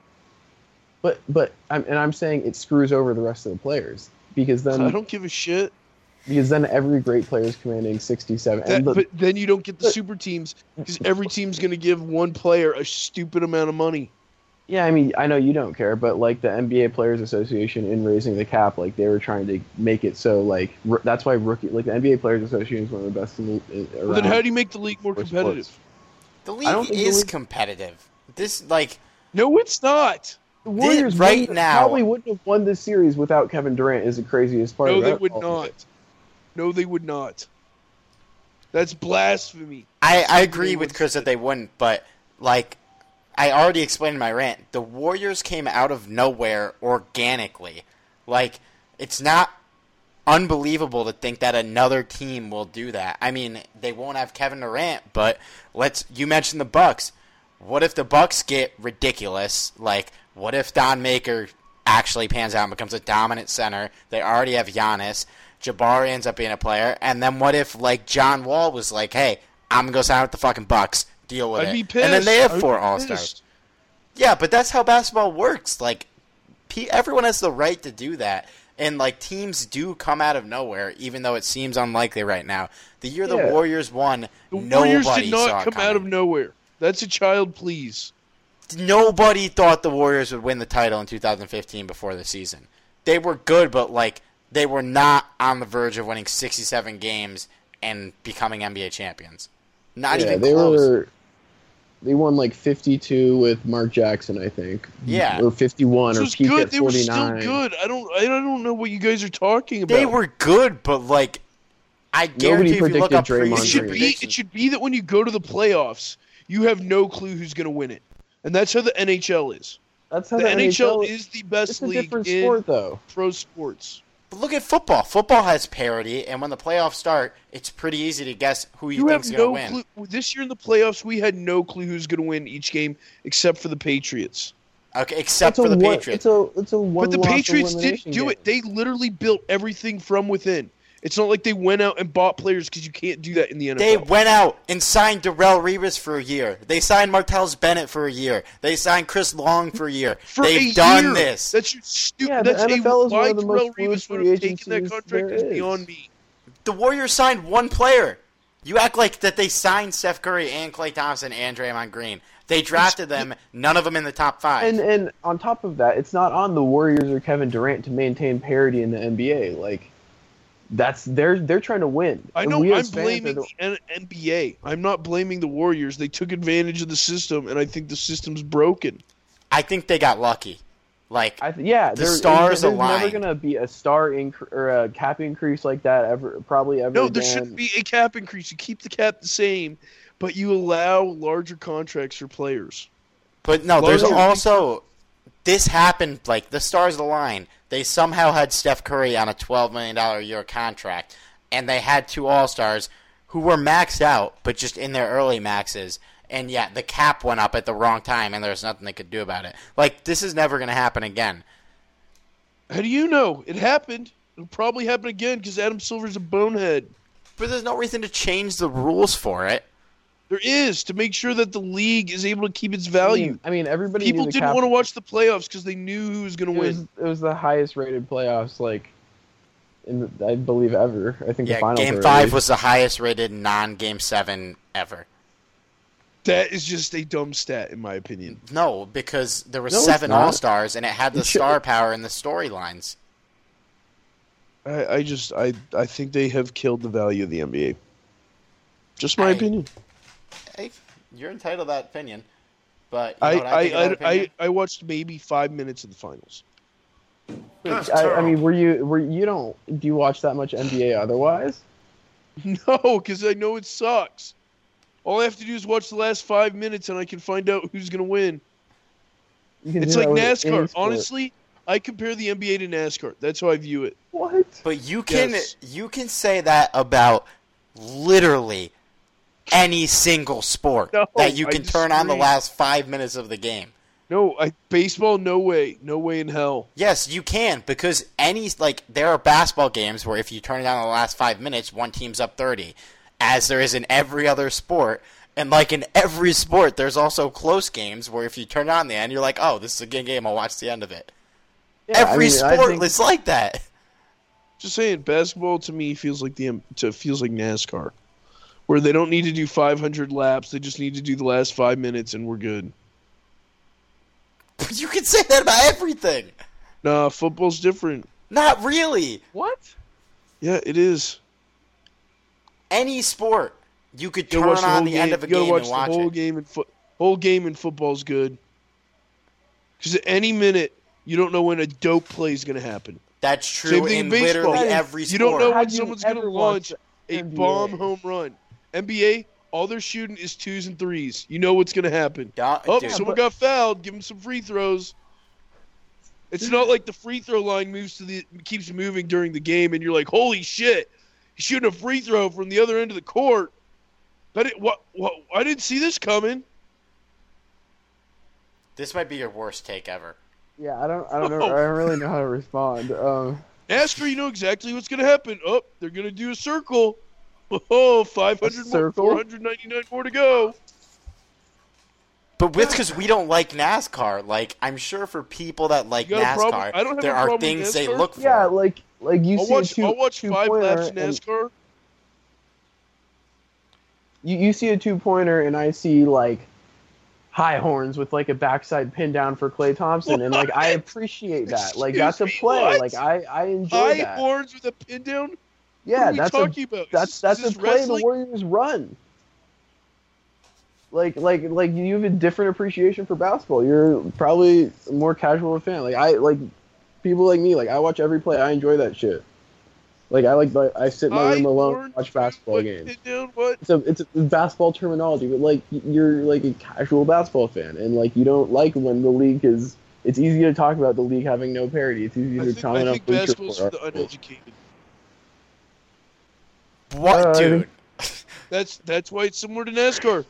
But but I'm, and I'm saying it screws over the rest of the players because then I don't give a shit. because then every great player is commanding sixty-seven. That, and the, but then you don't get the but- super teams because every team's going to give one player a stupid amount of money. Yeah, I mean, I know you don't care, but like the N B A Players Association in raising the cap, like they were trying to make it so like r- that's why rookie like the N B A Players Association is one of the best in the in, around. Well, then how do you make the league more for competitive? sports. the I don't league think the is league- competitive. This like No, it's not. The Warriors right wouldn't- now- probably wouldn't have won this series without Kevin Durant. Is the craziest part. No, of they that- would all of not. it. No, they would not. That's blasphemy. I, I Something agree they with would Chris that they wouldn't, but like I already explained in my rant, the Warriors came out of nowhere organically. Like it's not unbelievable to think that another team will do that. I mean, they won't have Kevin Durant, but let's you mentioned the Bucks. What if the Bucks get ridiculous? Like what if Don Maker actually pans out and becomes a dominant center? They already have Giannis. Jabari ends up being a player, and then what if like John Wall was like, "Hey, I'm gonna go sign with the fucking Bucks, deal with I'd it," be pissed. and then they have I'd four be All Stars. pissed. Yeah, but that's how basketball works. Like, pe- everyone has the right to do that, and like teams do come out of nowhere, even though it seems unlikely right now. The year the Yeah. Warriors won, The nobody Warriors did saw not it come coming. out of nowhere. That's a child please. Nobody thought the Warriors would win the title in two thousand fifteen before the season. They were good, but like they were not on the verge of winning sixty-seven games and becoming N B A champions. Not Yeah, even they close. were. They won like fifty-two with Mark Jackson, I think. Yeah. or fifty-one, This or was peaked good. at They were still forty-nine. good. I don't. I don't know what you guys are talking about. They were good, but like I guarantee if you look predicted up Draymond It preseason should Green. be. predictions, It should be that when you go to the playoffs, you have no clue who's going to win it, and that's how the N H L is. That's how The, the, N H L, N H L is the best It's a league different in sport, though. pro sports. But look at football. Football has parity, and when the playoffs start, it's pretty easy to guess who you, You think's have going no to win. clue. This year in the playoffs, we had no clue who's going to win each game except for the Patriots. Okay, except It's a for the one- Patriots. It's a it's a one. But the loss Patriots didn't elimination do game. it. They literally built everything from within. It's not like they went out and bought players because you can't do that in the N F L. They went out and signed Darrell Revis for a year. They signed Martellus Bennett for a year. They signed Chris Long for a year. for They've a done year. this. That's stupid. Yeah, the That's N F a, L is one why of the Darrell most fluid Revis would free have taken that agencies contract there is is. beyond me. The Warriors signed one player. You act like that they signed Steph Curry and Klay Thompson and Draymond Green. They drafted them, none of them in the top five. And and on top of that, it's not on the Warriors or Kevin Durant to maintain parity in the N B A. Like that's they're they're trying to win. I And know we I'm as fans blaming are the N- NBA. I'm not blaming the Warriors. They took advantage of the system, and I think the system's broken. I think they got lucky. Like, I th- yeah, The there- stars there's aligned. never gonna be a star inc- or a cap increase like that ever. Probably ever. No, there again. shouldn't be a cap increase. You keep the cap the same, but you allow larger contracts for players. but no, there's Larger- also this happened. Like the stars aligned. They somehow had Steph Curry on a twelve million dollar a year contract, and they had two All Stars who were maxed out, but just in their early maxes. And yeah, the cap went up at the wrong time, and there's nothing they could do about it. Like this is never going to happen again. How do you know? It happened. It'll probably happen again because Adam Silver's a bonehead. But there's no reason to change the rules for it. There is, to make sure that the league is able to keep its I value. mean, I mean, everybody. People knew the didn't cap- want to watch the playoffs because they knew who was going It to was, win. it was the highest rated playoffs, like in the, I believe ever. I think the Yeah, finals. Game were Five released. was the highest rated non-Game Seven ever. That is just a dumb stat, in my opinion. No, because there were No, it's seven not. All-Stars, and it had the It should- star power and the storylines. I, I just I I think they have killed the value of the N B A. Just my I- opinion. Hey, you're entitled to that opinion. But you know I what I, think I, of that I, I opinion? I watched maybe five minutes of the finals. That's I, I terrible. mean, were you were you don't do you watch that much N B A otherwise? No, because I know it sucks. All I have to do is watch the last five minutes, and I can find out who's gonna win. You can It's do like that with any NASCAR. sport. Honestly, I compare the N B A to NASCAR. That's how I view it. What? But you can Yes. you can say that about literally any single sport No, that you I can turn on the disagree. last five minutes of the game. No, I baseball. No way. No way in hell. Yes, you can, because any like there are basketball games where if you turn it on in the last five minutes, one team's up thirty, as there is in every other sport. And like in every sport, there's also close games where if you turn it on the end, you're like, oh, this is a good game. I'll watch the end of it. Yeah, I every mean, I sport think- is like that. Just saying, basketball to me feels like the to feels like NASCAR, where they don't need to do five hundred laps. They just need to do the last five minutes, and we're good. You can say that about everything. Nah, football's different. Not really. What? Yeah, it is. Any sport, you could You turn gotta watch the on whole the game. end of a you gotta game watch and watch the whole it. game in foot. Whole game in football's good. Because at any minute, you don't know when a dope play is going to happen. That's Same true thing in in baseball. literally Hey, every sport. You don't know when Have you someone's going to ever launch watched a N B A? bomb home run. N B A, all they're shooting is twos and threes. You know what's going to happen. Da- Oh, dude, someone but- got fouled. Give them some free throws. It's not like the free throw line moves to the keeps moving during the game, and you're like, "Holy shit, he's shooting a free throw from the other end of the court." But it, what, what? I didn't see this coming. this might be your worst take ever. Yeah, I don't. I don't know. I don't really know how to respond. Um, NASCAR, you know exactly what's going to happen. Oh, they're going to do a circle. Oh, five hundred more, circle? four hundred ninety-nine more to go. But it's because we don't like NASCAR. Like, I'm sure for people that like You got a problem? NASCAR, I don't have there a are problem with things they NASCAR. look for. yeah, like like you I'll see watch, a two, I'll watch two five pointer laps in and- NASCAR. you, you see a two pointer and I see like high horns with like a backside pin down for Klay Thompson, and like I What? appreciate that. Like Excuse that's a me, play. what? Like I I enjoy High that. horns with a pin down? Yeah, what are we that's a talking about? Is that's this- that's is a this play the wrestling? Warriors run. Like like like you have a different appreciation for basketball. You're probably a more casual fan. Like I like people like me. Like I watch every play. I enjoy that shit. Like I like like, I sit in my High room alone horns and watch with basketball a games. pin down, what? It's a it's a basketball terminology, but like you're like a casual basketball fan, and like you don't like when the league is. It's easy to talk about the league having no parity. It's easy I to think, comment I on think Bleacher basketball's for Report the articles. uneducated. What, Uh, dude? That's that's why it's similar to NASCAR.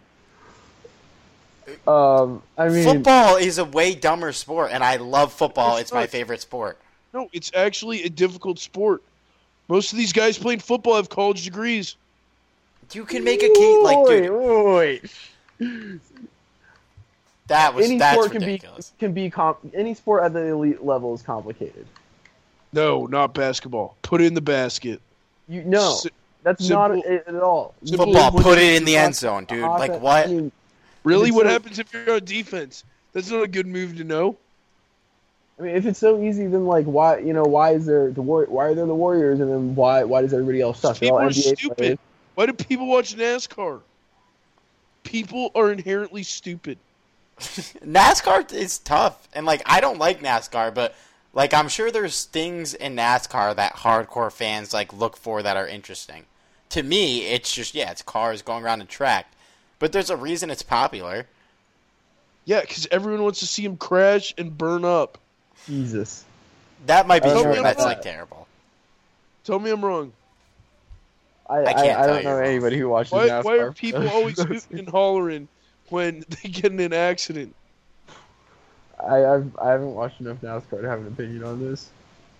Um, I mean, Football is a way dumber sport, and I love football. It's It's my not. favorite sport. No, it's actually a difficult sport. Most of these guys playing football have college degrees. You can make a case like, wait, dude, wait. that was Any that's sport can be ridiculous. can be comp- any sport at the elite level is complicated. No, not basketball. Put it in the basket. You no, Si- that's simple- not it at all. simple- Football, Simple- put it in the end zone, dude. Offense- Like what? I mean, Really? It's What so- happens if you're on defense? That's not a good move to know. I mean, if it's so easy, then like why you know why is there the war- why are there the Warriors and then why why does everybody else suck? They're People all are N B A stupid. players. Why do people watch NASCAR? People are inherently stupid. NASCAR is tough, and like I don't like NASCAR, but like I'm sure there's things in NASCAR that hardcore fans like look for that are interesting. To me, it's just yeah, it's cars going around a track, but there's a reason it's popular. Yeah, because everyone wants to see him crash and burn up. Jesus. That might be I don't true. know That's about like that. terrible. Tell me I'm wrong. I I I, can't I, tell don't you know wrong. anybody who watches Why, NASCAR. why are people always hooting and hollering when they get in an accident? I I've, I haven't watched enough NASCAR to have an opinion on this.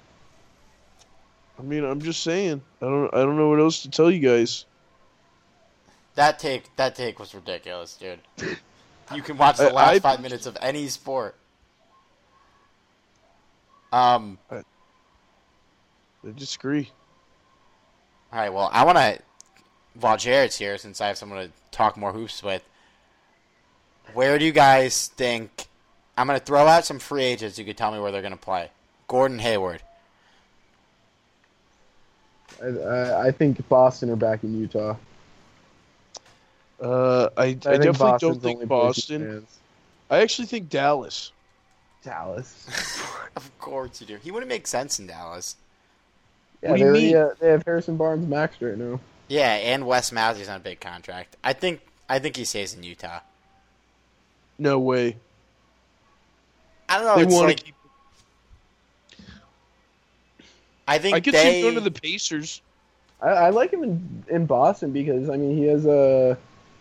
I mean, I'm just saying. I don't. I don't know what else to tell you guys. That take that take was ridiculous, dude. You can watch the I- last I- five minutes of any sport. Um. I disagree. All right. Well, I want to. While Jared's here, since I have someone to talk more hoops with, Where do you guys think? I'm going to throw out some free agents. You can tell me where they're going to play. Gordon Hayward. I, I, I think Boston are back in Utah. Uh, I, I, I, think definitely Boston's don't think the only place he Boston. stands. I actually think Dallas. Dallas. Of course you do. He wouldn't make sense in Dallas. Yeah, What do you they're- mean? yeah, they have Harrison Barnes maxed right now. Yeah, and Wes Matthews on a big contract. I think I think he stays in Utah. No way. I don't know. They it's want like, to keep. I think I could they. see him going to the Pacers. I, I like him in, in Boston because I mean he has a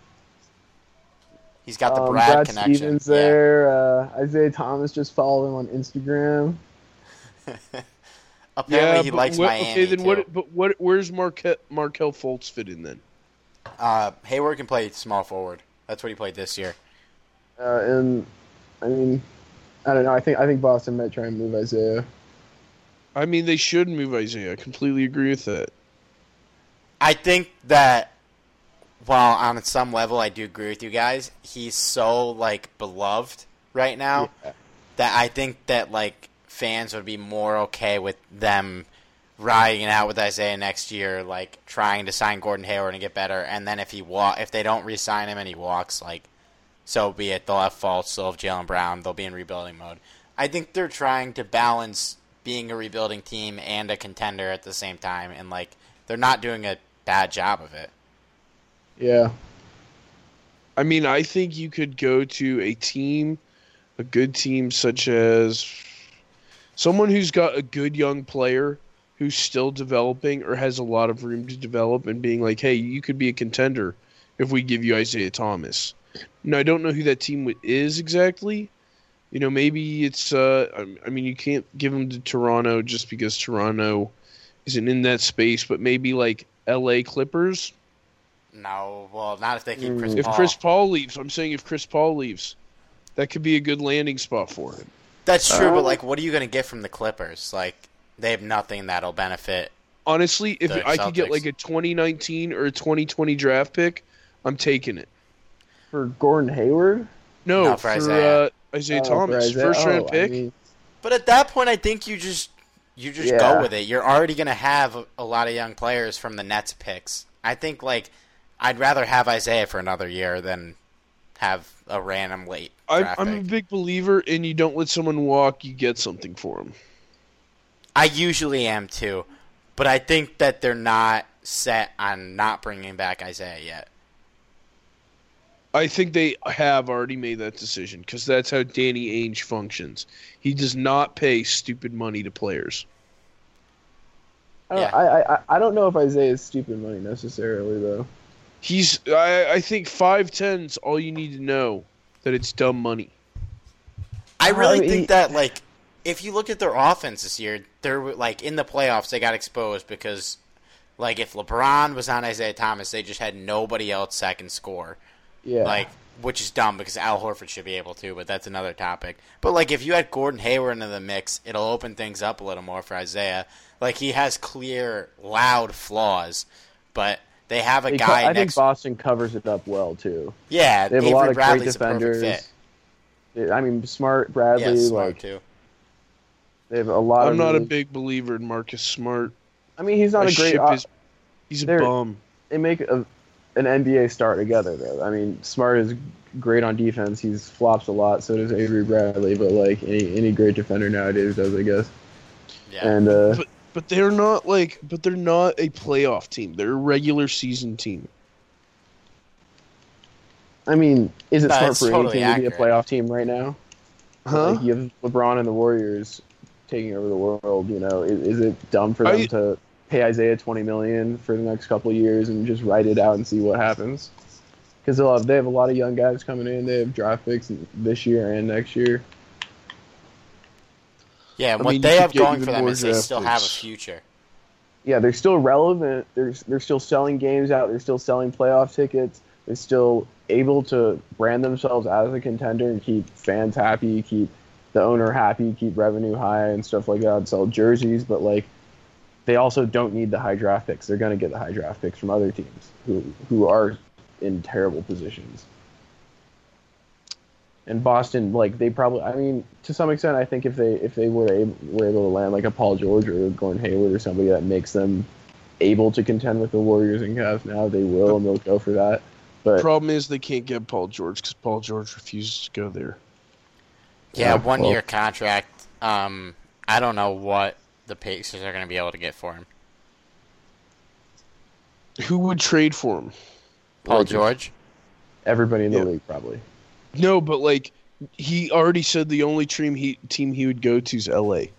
He's got the um, Brad, Brad connection. Stevens there. Uh, Isaiah Thomas just followed him on Instagram. Yeah. Apparently, yeah, he but likes what, Miami okay, then too. what? But what? Where's Markel Markel Fultz fit in then? Uh, Hayward can play small forward. That's what he played this year. Uh, and I mean, I don't know. I think I think Boston might try and move Isaiah. I mean, they should move Isaiah. I completely agree with that. I think that, while on some level I do agree with you guys, he's so like beloved right now Yeah. that I think that like fans would be more okay with them riding it out with Isaiah next year, like trying to sign Gordon Hayward and get better. And then if he wa- if they don't re-sign him and he walks, like so be it. They'll have faults. They'll have Jaylen Brown. They'll be in rebuilding mode. I think they're trying to balance being a rebuilding team and a contender at the same time, and like they're not doing a bad job of it. Yeah. I mean, I think you could go to a team, a good team such as someone who's got a good young player who's still developing or has a lot of room to develop and being like, hey, you could be a contender if we give you Isaiah Thomas. Now, I don't know who that team is exactly. You know, maybe it's, uh, I mean, you can't give him to Toronto just because Toronto isn't in that space, but maybe like L A Clippers. No, well, not if they keep Chris If Paul. Chris Paul leaves, I'm saying if Chris Paul leaves, that could be a good landing spot for him. That's true, Uh, but like, what are you going to get from the Clippers? Like, they have nothing that'll benefit. Honestly, if The I could get Celtics. like a twenty nineteen or a twenty twenty draft pick, I'm taking it. For Gordon Hayward. No, No, for for, Isaiah. Uh, Isaiah Oh, for Thomas, Isaiah- first round oh, I pick. mean, But at that point, I think you just you just Yeah. go with it. You're already going to have a, a lot of young players from the Nets picks. I think like I'd rather have Isaiah for another year than have a random late I'm, draft I'm a pick. big believer in you don't let someone walk, you get something for him. I usually am too, but I think that they're not set on not bringing back Isaiah yet. I think they have already made that decision because that's how Danny Ainge functions. He does not pay stupid money to players. I don't, Yeah. I, I I don't know if Isaiah is stupid money necessarily though. He's, I, I think five ten's all you need to know that it's dumb money. I really I mean, think he- that like if you look at their offense this year, they're like in the playoffs they got exposed because like if LeBron was on Isaiah Thomas, they just had nobody else that can score. Yeah. Like, which is dumb because Al Horford should be able to, but that's another topic. But like if you had Gordon Hayward into the mix, it'll open things up a little more for Isaiah. Like he has clear, loud flaws, but they have a They co- guy I think next. Boston covers it up well too. Yeah, They have Avery a lot of Bradley's great a perfect defenders. fit. I mean, Smart, Bradley, Yeah, smart like too. they have a lot I'm of. not a really- big believer in Marcus Smart. I mean, he's not I a great. ship op- his- he's a they're- bum. They make a, an N B A star together though. I mean, Smart is great on defense. He's flops a lot. So does Avery Bradley. But like any any great defender nowadays does, I guess. Yeah. And uh, But but they're not like but they're not a playoff team. They're a regular season team. I mean, is it No, smart it's for totally any team to be a accurate. playoff team right now? Huh? Like you have LeBron and the Warriors taking over the world. You know, is, is it dumb for them I- to pay Isaiah twenty million for the next couple of years and just write it out and see what happens? Because they'll have, they have a lot of young guys coming in. They have draft picks this year and next year. Yeah, and I what mean, they you have could get going even for them more is they draft still have a picks. future. Yeah, they're still relevant. They're they're still selling games out. They're still selling playoff tickets. They're still able to brand themselves as a contender and keep fans happy, keep the owner happy, keep revenue high and stuff like that. Sell jerseys, but like they also don't need the high draft picks. They're going to get the high draft picks from other teams who who are in terrible positions. And Boston, like they probably, I mean, to some extent, I think if they if they were able, were able to land like a Paul George or a Gordon Hayward or somebody that makes them able to contend with the Warriors and Cavs now, they will and they'll go for that. But Problem is they can't get Paul George because Paul George refuses to go there. Yeah, Yeah, one well- year contract. Um, I don't know what the Pacers are going to be able to get for him. Who would trade for him? Paul Lakers. George. everybody in the Yeah. league probably. No, but like he already said the only team he team he would go to is L A.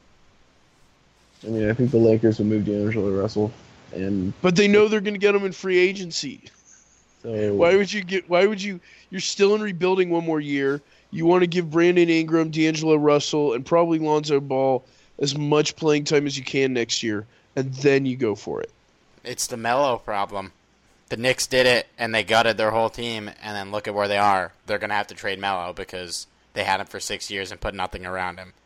I mean, I think the Lakers would move D'Angelo Russell, and But they know they're going to get him in free agency. so Why would you get? Why would you? You're still in rebuilding one more year. You want to give Brandon Ingram, D'Angelo Russell, and probably Lonzo Ball as much playing time as you can next year, and then you go for it. It's the Melo problem. The Knicks did it, and they gutted their whole team, and then look at where they are. They're going to have to trade Melo because they had him for six years and put nothing around him.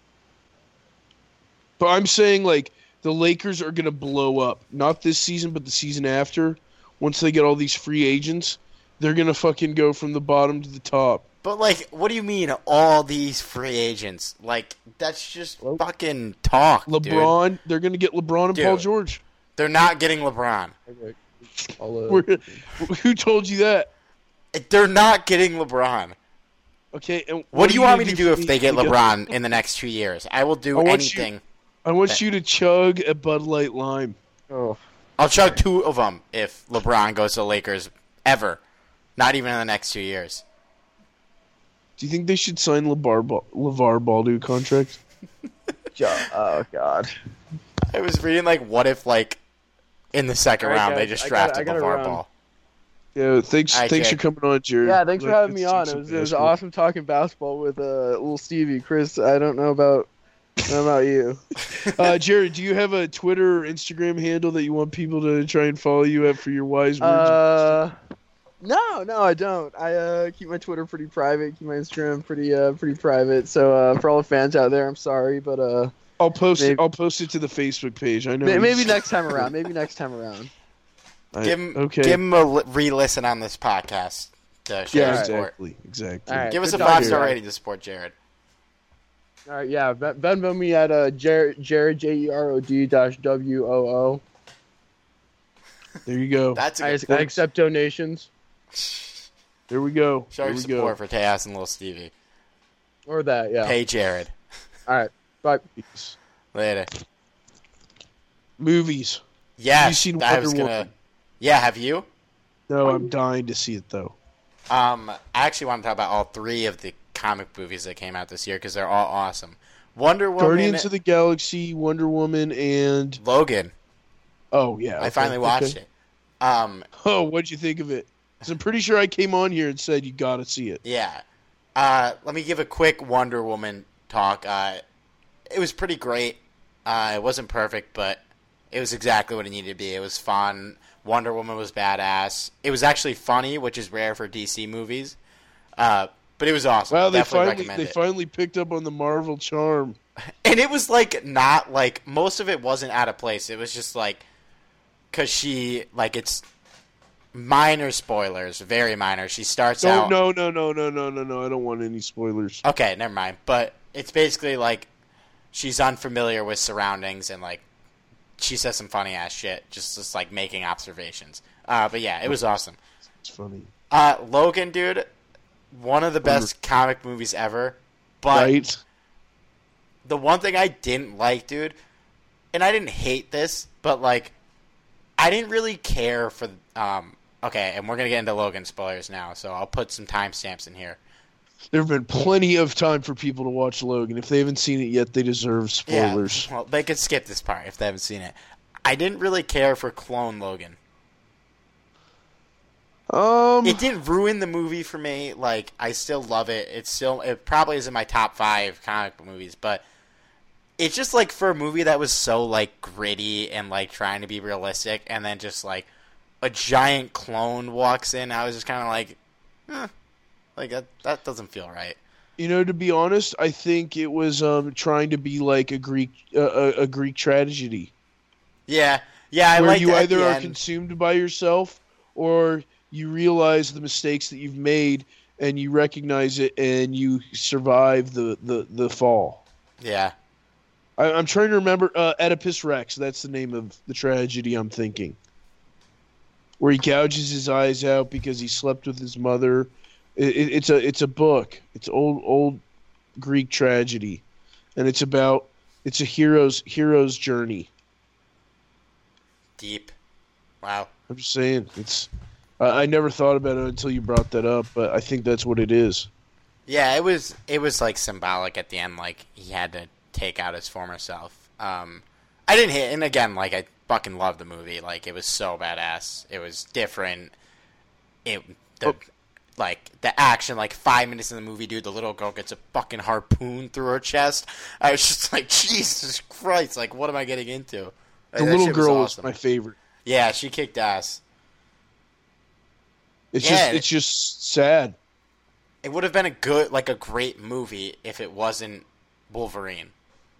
But I'm saying like the Lakers are going to blow up, not this season, but the season after. Once they get all these free agents, they're going to fucking go from the bottom to the top. But, like, what do you mean, all these free agents? Like, that's just Well, fucking talk, dude. LeBron, they're going to get LeBron and Dude. Paul George. They're not getting LeBron. Okay. I'll, uh, We're- Who told you that? They're not getting LeBron. Okay, and What, do you are want me gonna to do for if they get to LeBron in the next two years? I will do I want you- anything. I want you to chug a Bud Light Lime. oh, I'll chug two of them if LeBron goes to the Lakers ever. Not even in the next two years. Do you think they should sign LeVar, Ball, LeVar Ball to a contract? Jo- oh God. I was reading, like, what if, like, in the second All right, round they guys, just I gotta- drafted I gotta LeVar run. Ball. Yeah, thanks. All right, thanks Jared. for coming on, Jared. Yeah, thanks for Let- having me let's on. do It some was, it was basketball. awesome talking basketball with uh, little Stevie. Chris, I don't know about I don't know about you. Uh, Jared, do you have a Twitter or Instagram handle that you want people to try and follow you at for your wise words? Uh, no, no, I don't. I uh, keep my Twitter pretty private. Keep my Instagram pretty uh, pretty private. So uh, for all the fans out there, I'm sorry, but uh, I'll post it. maybe- I'll post it to the Facebook page. I know. may- you- maybe next time around. Maybe next time around. I- Give him, okay. give him a li- re-listen on this podcast to show yeah, your support. exactly. Exactly. All right. Give us Good a talking to five-star you. rating to support Jared. All right, yeah. Ben- Venmo me at uh, Jared Jared J E R O D dash W O O. There you go. That's a I, good I accept donations There we go. Show there your we support go. for Tejas and Little Stevie. or that. Yeah. Pay Jared. All right. Bye. Peace. Later. Movies. Yeah, you seen I was Wonder gonna. Woman? Yeah, have you? No, I'm dying to see it though. Um, I actually want to talk about all three of the comic movies that came out this year because they're all awesome. Wonder Woman, Guardians of the Galaxy, Wonder Woman, and Logan. oh yeah, I okay, finally watched okay. it. Um, Oh, what'd you think of it? 'Cause I'm pretty sure I came on here and said you gotta see it. yeah. Uh, let me give a quick Wonder Woman talk. Uh, it was pretty great. Uh, it wasn't perfect, but it was exactly what it needed to be. It was fun. Wonder Woman was badass. It was actually funny, which is rare for D C movies. Uh, but it was awesome. Wow, they Definitely finally recommend they it. finally picked up on the Marvel charm. And it was like not like most of it wasn't out of place. It was just like because she like it's minor spoilers, very minor. She starts No, out. no, no, no, no, no, no, no. I don't want any spoilers. Okay, never mind. But it's basically like she's unfamiliar with surroundings and like she says some funny ass shit, just just like making observations. Uh, but yeah, it was awesome. It's funny, Uh, Logan, dude, one of the best comic movies ever. But right? the one thing I didn't like, dude, and I didn't hate this, but like I didn't really care for. Um, okay, and we're gonna get into Logan spoilers now, so I'll put some timestamps in here. There have been plenty of time for people to watch Logan. If they haven't seen it yet, they deserve spoilers. Yeah, well, they could skip this part if they haven't seen it. I didn't really care for Clone Logan. Um, It didn't ruin the movie for me. Like, I still love it. It's still, it probably is in my top five comic book movies, but it's just like for a movie that was so like gritty and like trying to be realistic, and then just like a giant clone walks in. I was just kind of like, eh, like that, that doesn't feel right. you know, to be honest, I think it was um trying to be like a Greek uh, a, a Greek tragedy, Yeah, yeah. I where like you at either the are end. consumed by yourself or you realize the mistakes that you've made and you recognize it, and you survive the, the, the fall. Yeah. I, I'm trying to remember uh, Oedipus Rex. That's the name of the tragedy I'm thinking. Where he gouges his eyes out because he slept with his mother. It, it, it's a it's a book. It's old old Greek tragedy, and it's about it's a hero's hero's journey. Deep. Wow. I'm just saying it's. I, I never thought about it until you brought that up, but I think that's what it is. Yeah, it was it was like symbolic at the end, like he had to take out his former self. Um, I didn't hit, and again, like I fucking loved the movie. Like it was so badass. It was different. It the Oh. like the action, like five minutes in the movie, dude. The little girl gets a fucking harpoon through her chest. I was just like, Jesus Christ! Like, what am I getting into? The Like, that little shit girl was was awesome. my favorite. Yeah, she kicked ass. It's Yeah. just it's just sad. It would have been a good, like a great movie if it wasn't Wolverine.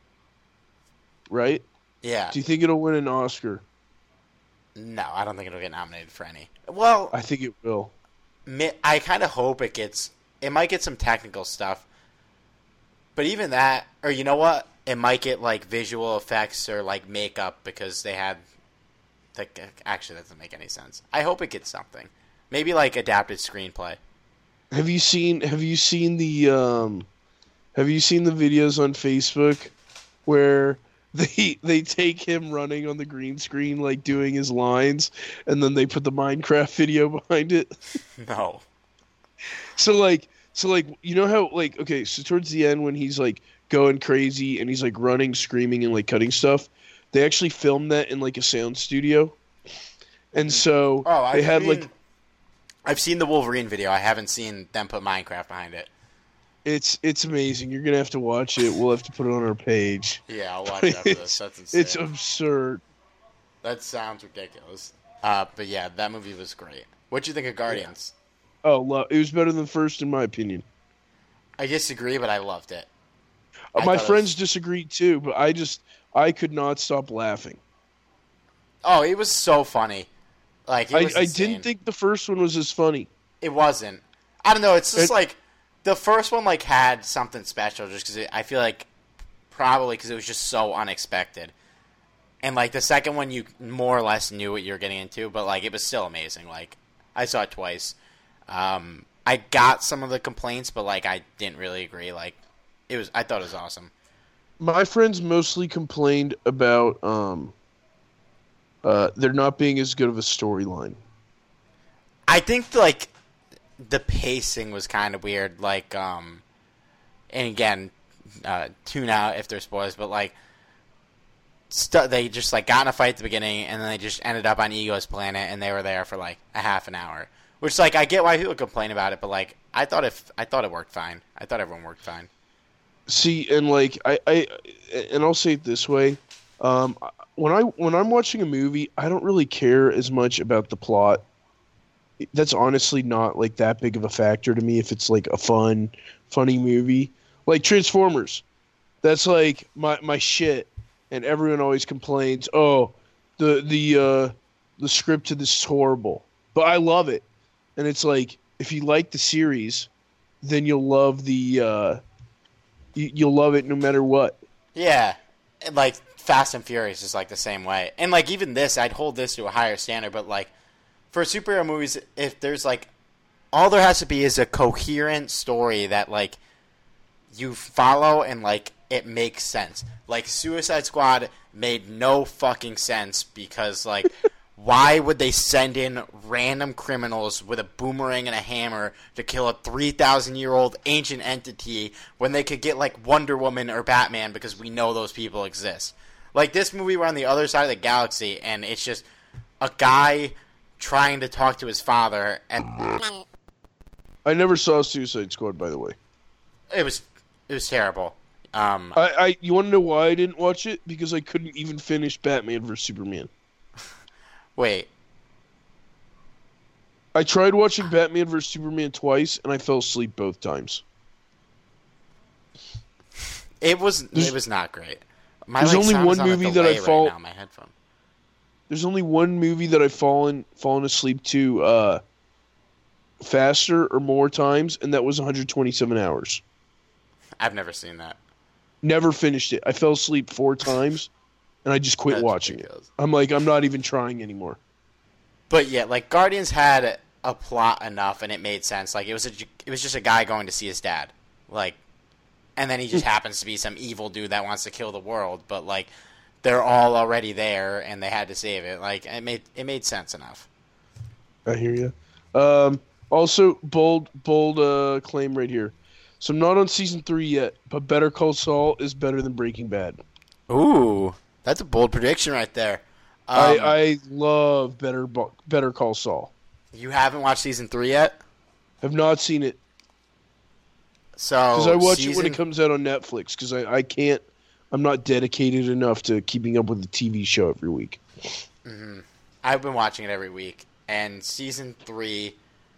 Right? Yeah. Do you think it'll win an Oscar? No, I don't think it'll get nominated for any. Well, I think it will. mi- I kind of hope it gets. It might get some technical stuff, but even that, or you know what? It might get like visual effects or like makeup because they had. Like, actually, that doesn't make any sense. I hope it gets something. Maybe like adapted screenplay. Have you seen Have you seen the um, Have you seen the videos on Facebook where they they take him running on the green screen like doing his lines, and then they put the Minecraft video behind it? No. So like so like you know how like okay so towards the end when he's like going crazy and he's like running, screaming, and like cutting stuff, they actually filmed that in like a sound studio, and so Oh, I've they had seen, like I've seen the Wolverine video. I haven't seen them put Minecraft behind it. it's it's amazing. You're gonna have to watch it. We'll have to put it on our page. Yeah, I'll watch after this. It's, That's insane. it's absurd. That sounds ridiculous. Uh, but yeah, that movie was great. What'd you think of Guardians? Oh, lo- it was better than the first in my opinion. I disagree, but I loved it. Uh, I my thought it friends was- disagreed too, but I just I could not stop laughing. Oh, it was so funny. Like it I, was I insane. didn't think the first one was as funny. It wasn't. I don't know. It's just It- like the first one like had something special, just because I feel like probably because it was just so unexpected. And like the second one, you more or less knew what you were getting into, but like it was still amazing. Like I saw it twice. Um, I got some of the complaints, but like I didn't really agree. Like it was, I thought it was awesome. My friends mostly complained about um, uh, there not being as good of a storyline. I think like the pacing was kind of weird. Like, um, and again, uh, tune out if there's spoilers, but like, stu- they just like got in a fight at the beginning, and then they just ended up on Ego's planet, and they were there for like a half an hour. Which, like, I get why people complain about it, but like, I thought if I thought it worked fine. I thought everyone worked fine. See, and like I, I and I'll say it this way: um, when I when I'm watching a movie, I don't really care as much about the plot. That's honestly not like that big of a factor to me if it's like a fun, funny movie. Like Transformers. That's like my, my shit. And everyone always complains, oh, the the uh, the script to this is horrible. But I love it. And it's like, if you like the series, then you'll love the uh, you, you'll love it no matter what. Yeah, and like Fast and Furious is like the same way, and like even this, I'd hold this to a higher standard. But like for superhero movies, if there's like all there has to be is a coherent story that like you follow and like it makes sense. Like Suicide Squad made no fucking sense because like why would they send in random criminals with a boomerang and a hammer to kill a three thousand year old ancient entity when they could get like Wonder Woman or Batman because we know those people exist? Like this movie, we're on the other side of the galaxy and it's just a guy trying to talk to his father, and I never saw Suicide Squad, by the way. it was it was terrible. Um, I, I you want to know why I didn't watch it? Because I couldn't even finish Batman versus Superman. wait, I tried watching Batman versus Superman twice, and I fell asleep both times. it was There's- it was not great. My there's like, only sound one is on a movie that I delay fall- right now on my headphone. There's only one movie that I've fallen fallen asleep to uh, faster or more times, and that was one hundred twenty-seven hours. I've never seen that. Never finished it. I fell asleep four times, and I just quit That's watching ridiculous. it. I'm like, I'm not even trying anymore. But yeah, like Guardians had a plot enough, and it made sense. Like it was a, it was just a guy going to see his dad, like, and then he just happens to be some evil dude that wants to kill the world. But like, they're all already there, and they had to save it. Like it made it made sense enough. I hear you. Um, also, bold bold uh, claim right here. So I'm not on season three yet, but Better Call Saul is better than Breaking Bad. Ooh, that's a bold prediction right there. Um, I, I love Better Bo- Better Call Saul. You haven't watched season three yet, Have not seen it so because I watch season... it when it comes out on Netflix. Because I, I can't, I'm not dedicated enough to keeping up with the T V show every week. Mm-hmm. I've been watching it every week, and season three.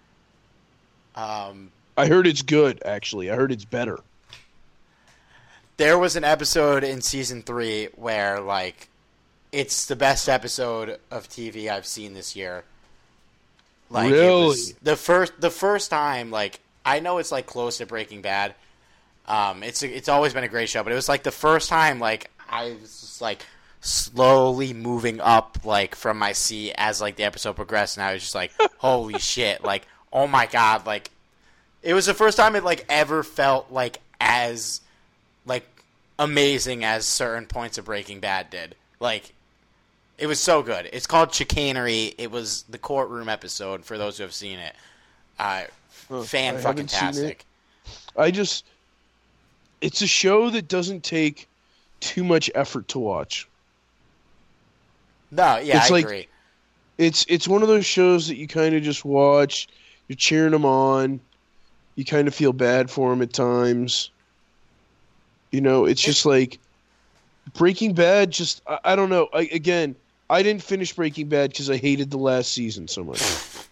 Um, I heard it's good. Actually, I heard it's better. there was an episode in season three where like. It's the best episode of T V I've seen this year. Like, really? It was the first, the first time, like, I know it's, like, close to Breaking Bad. Um, it's it's always been a great show, but it was, like, the first time, like, I was just, like, slowly moving up, like, from my seat as, like, the episode progressed, and I was just like, holy shit, like, oh my god, like, it was the first time it, like, ever felt, like, as, like, amazing as certain points of Breaking Bad did. Like, it was so good. It's called Chicanery. It was the courtroom episode for those who have seen it. Uh, Huh, fan I fucking haven't seen tastic. I just, it's a show that doesn't take too much effort to watch. No, yeah, It's I like- agree. It's it's one of those shows that you kind of just watch. You're cheering them on. You kind of feel bad for them at times. You know, it's just like Breaking Bad. Just I, I don't know. I, again, I didn't finish Breaking Bad because I hated the last season so much.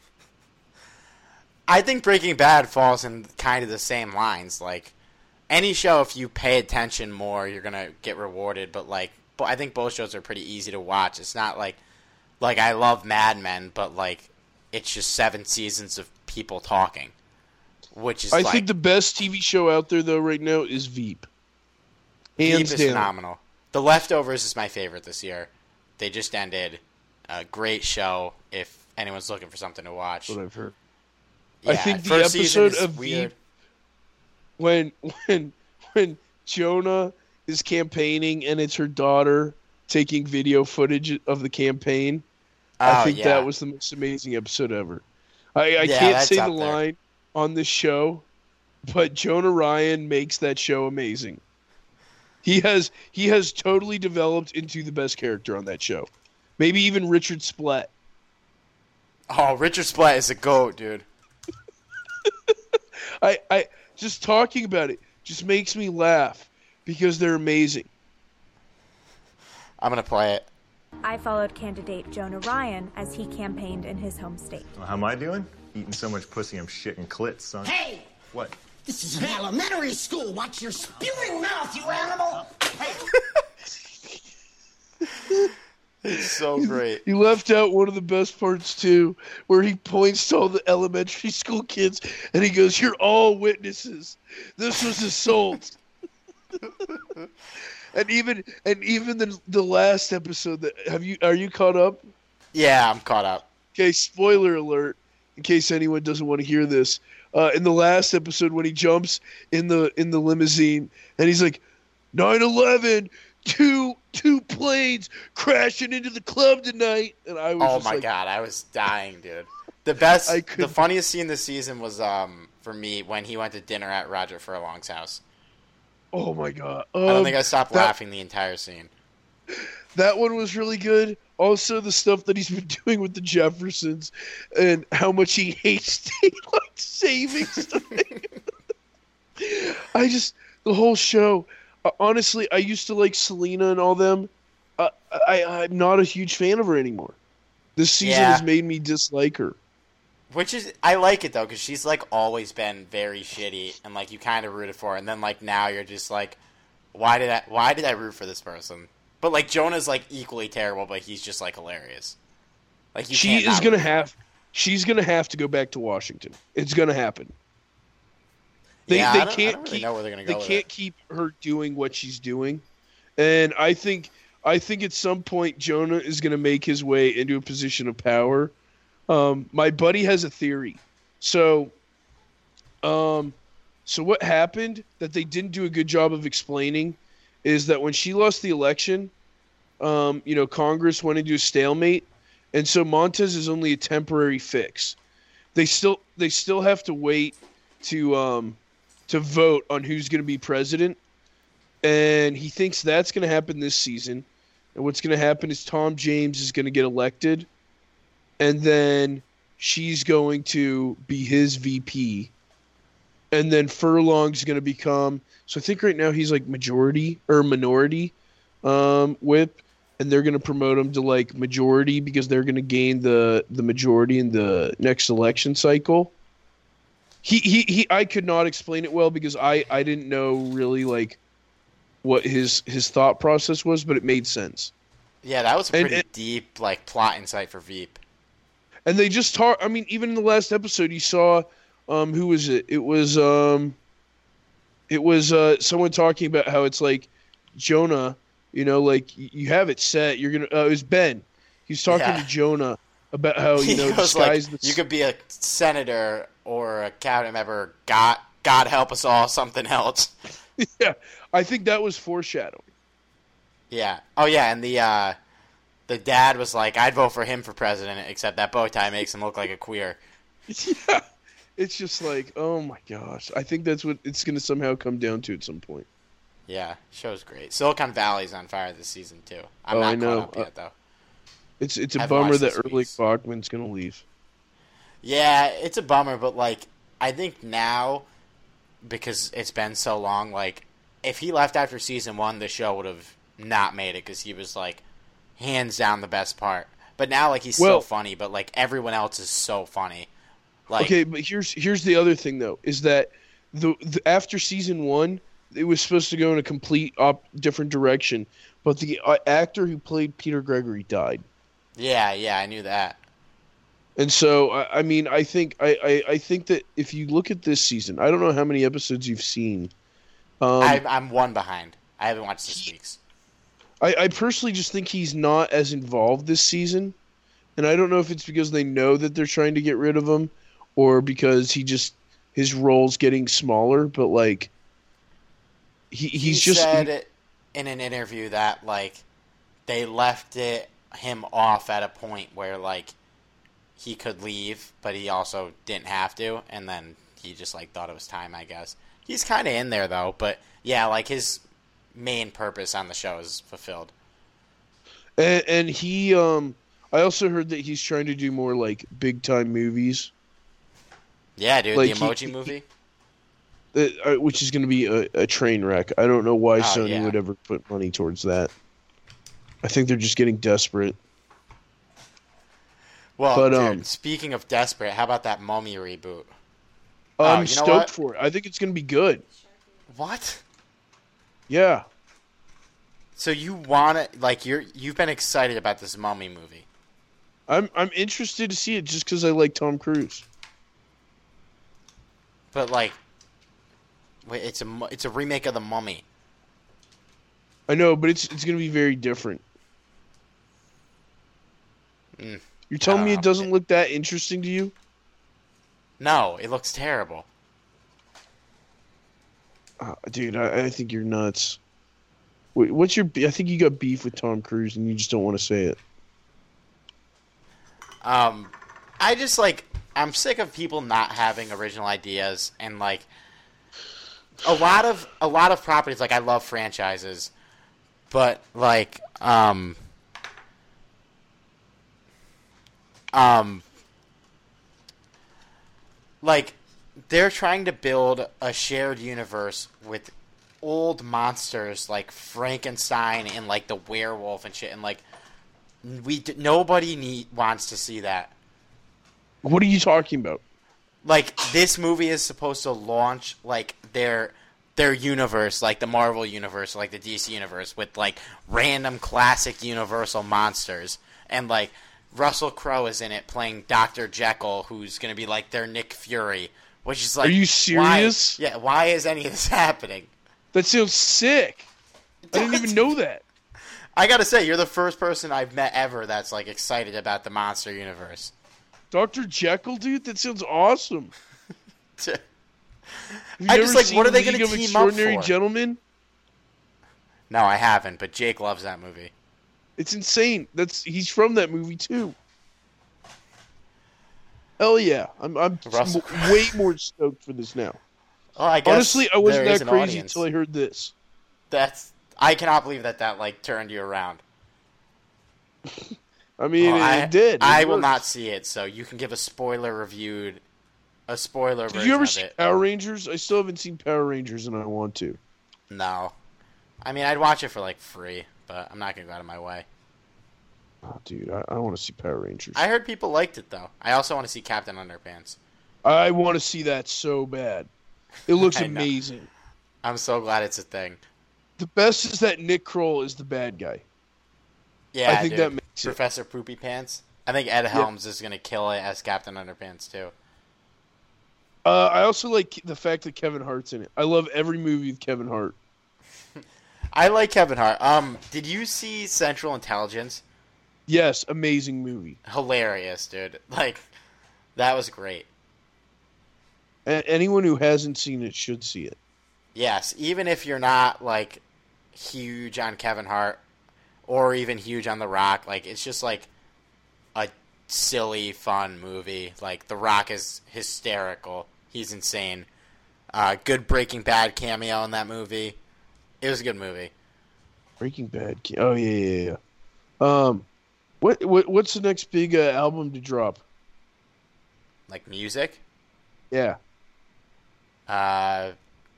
I think Breaking Bad falls in kind of the same lines. Like, any show, if you pay attention more, you're going to get rewarded. But, like, but I think both shows are pretty easy to watch. It's not like, like, I love Mad Men, but, like, it's just seven seasons of people talking. Which is, I like, think the best T V show out there though right now is Veep. Hands Veep is down. phenomenal. The Leftovers is my favorite this year. They just ended. A great show if anyone's looking for something to watch. What I've heard. Yeah, I think the first season episode is of weird. Veep when when when Jonah is campaigning and it's her daughter taking video footage of the campaign. I Oh, think yeah. that was the most amazing episode ever. I, I Yeah, can't that's say the up there. line on this show, but Jonah Ryan makes that show amazing. He has he has totally developed into the best character on that show. Maybe even Richard Splatt. Oh, Richard Splatt is a goat, dude. I, I just talking about it just makes me laugh because they're amazing. I'm gonna play it. I followed candidate Jonah Ryan as he campaigned in his home state. Well, how am I doing? Eating so much pussy I'm shitting clits, son. Hey! What? This is an elementary school. Watch your spewing mouth, you animal! Hey! It's so great. You left out one of the best parts too, where he points to all the elementary school kids and he goes, "You're all witnesses. This was assault." and even and even the the last episode that have you are you caught up? Yeah, I'm caught up. Okay, spoiler alert, in case anyone doesn't want to hear this. Uh, in the last episode when he jumps in the in the limousine and he's like, nine eleven, two two planes crashing into the club tonight, and I was Oh just my like, god, I was dying, dude. The best, I the couldn't- funniest scene this season was um for me when he went to dinner at Roger Furlong's house. oh my god. I don't Um, think I stopped that- laughing the entire scene. That one was really good. Also, the stuff that he's been doing with the Jeffersons and how much he hates daylight savings time. I just, the whole show. Uh, honestly, I used to like Selena and all them. Uh, I, I'm not a huge fan of her anymore. This season Yeah. has made me dislike her. Which is, I like it though, because she's like always been very shitty, and like you kind of rooted for her, and then like now you're just like, why did I, why did I root for this person? But like Jonah's like equally terrible, but he's just like hilarious. Like you She can't is not gonna root for have, him. she's gonna have to go back to Washington. It's gonna happen. They yeah, they I don't, can't I don't really keep know where they're gonna they go with can't it. keep her doing what she's doing, and I think I think at some point Jonah is gonna make his way into a position of power. Um, my buddy has a theory. So, um, so what happened that they didn't do a good job of explaining is that when she lost the election, um, you know, Congress went into a stalemate, and so Montez is only a temporary fix. They still they still have to wait to um, to vote on who's going to be president, and he thinks that's going to happen this season. And what's going to happen is Tom James is going to get elected, and then she's going to be his V P, and then Furlong's going to become. So I think right now he's like majority or minority um, whip, and they're going to promote him to like majority because they're going to gain the the majority in the next election cycle. He, he he I could not explain it well because I, I didn't know really like what his his thought process was, but it made sense. Yeah, that was a And- pretty and- deep like plot insight for Veep. And they just talk. I mean, even in the last episode, you saw um, who was it? It was um, it was uh, someone talking about how it's like Jonah. You know, like y- you have it set. You're gonna. Uh, it was Ben. He's talking Yeah. to Jonah about how you He know goes like, disguise the. you could be a senator or a cabinet member. God, God help us all. Something else. Yeah, I think that was foreshadowing. Yeah. Oh yeah, and the uh, the dad was like, I'd vote for him for president, except that bow tie makes him look like a queer. Yeah, it's just like, oh my gosh. I think that's what it's gonna somehow come down to at some point. Yeah, show's great. Silicon Valley's on fire this season too. I'm Oh, not I know. caught up yet though. It's it's a I've bummer watched that this Erlich week's. Bachman's gonna leave. Yeah, it's a bummer, but like I think now, because it's been so long, like if he left after season one, the show would have not made it because he was like hands down the best part. But now, like he's Well- still funny, but like everyone else is so funny. Like, Okay, but here's here's the other thing though, is that the, the after season one, it was supposed to go in a complete op, different direction, but the uh, actor who played Peter Gregory died, yeah, yeah, I knew that. and so I, I mean, I think I, I, I think that if you look at this season, I don't know how many episodes you've seen. Um, I, I'm one behind. I haven't watched this week's. I, I personally just think he's not as involved this season, and I don't know if it's because they know that they're trying to get rid of him, or because he just his role's getting smaller. But like, he he's he just said it in an interview that like they left it him off at a point where like he could leave, but he also didn't have to, and then he just like thought it was time. I guess he's kind of in there though, but yeah, like his main purpose on the show is fulfilled. and, and he um. I also heard that he's trying to do more like big time movies, Yeah, dude, Like, the he- Emoji he- movie. that, uh, which is going to be a, a train wreck. I don't know why Oh, Sony yeah. would ever put money towards that. I think they're just getting desperate. Well, but, dude, um, speaking of desperate, how about that Mummy reboot? I'm Oh, you know stoked what? for it. I think it's going to be good. What? Yeah. So you want to like you're you've been excited about this Mummy movie? I'm I'm interested to see it just because I like Tom Cruise. But like, wait, it's a mu- it's a remake of the Mummy. I know, but it's it's going to be very different. Mm, You're telling I me don't it know. doesn't look that interesting to you? No, it looks terrible. Uh, dude, I, I think you're nuts. Wait, what's your? be- I think you got beef with Tom Cruise and you just don't want to say it. Um, I just like I'm sick of people not having original ideas and like a lot of a lot of properties. Like I love franchises, but like um um like they're trying to build a shared universe with old monsters like Frankenstein and like the werewolf and shit, and like we d- nobody need wants to see that. What are you talking about? Like this movie is supposed to launch like their their universe, like the Marvel universe, like the D C universe, with like random classic Universal monsters, and like Russell Crowe is in it playing Doctor Jekyll, who's going to be like their Nick Fury, which is like, are you serious? Why, yeah, why is any of this happening? That sounds sick. I didn't even know that. I gotta say, you're the first person I've met ever that's like excited about the monster universe. Doctor Jekyll, dude, that sounds awesome. Have you I ever just like, seen what are they League going to of team up Extraordinary for? Gentlemen? No, I haven't, but Jake loves that movie. It's insane. That's he's from that movie too. Hell yeah, I'm I'm Russell m- way more stoked for this now. Well, I guess Honestly, I wasn't there is that an crazy audience. until I heard this. That's I cannot believe that that like turned you around. I mean, Well, it, I, it did. It I will worked. not see it, so you can give a spoiler reviewed, a spoiler Did version you ever of see it. Power Rangers? I still haven't seen Power Rangers, and I want to. No, I mean I'd watch it for like free, but I'm not gonna go out of my way. Oh, dude, I, I want to see Power Rangers. I heard people liked it though. I also want to see Captain Underpants. I want to see that so bad. It looks I know. amazing. I'm so glad it's a thing. The best is that Nick Kroll is the bad guy. Yeah, I think dude. that makes it. Professor Poopy Pants. I think Ed Helms is gonna kill it as Captain Underpants too. Uh, I also like the fact that Kevin Hart's in it. I love every movie with Kevin Hart. I like Kevin Hart. Um, did you see Central Intelligence? Yes, amazing movie. Hilarious, dude. Like, that was great. A- anyone who hasn't seen it should see it. Yes, even if you're not like huge on Kevin Hart or even huge on The Rock, like it's just like a silly, fun movie. Like The Rock is hysterical. He's insane. Uh, good Breaking Bad cameo in that movie. It was a good movie. Breaking Bad. Oh yeah, yeah, yeah. Um, what what what's the next big uh, album to drop? Like music. Yeah, Uh,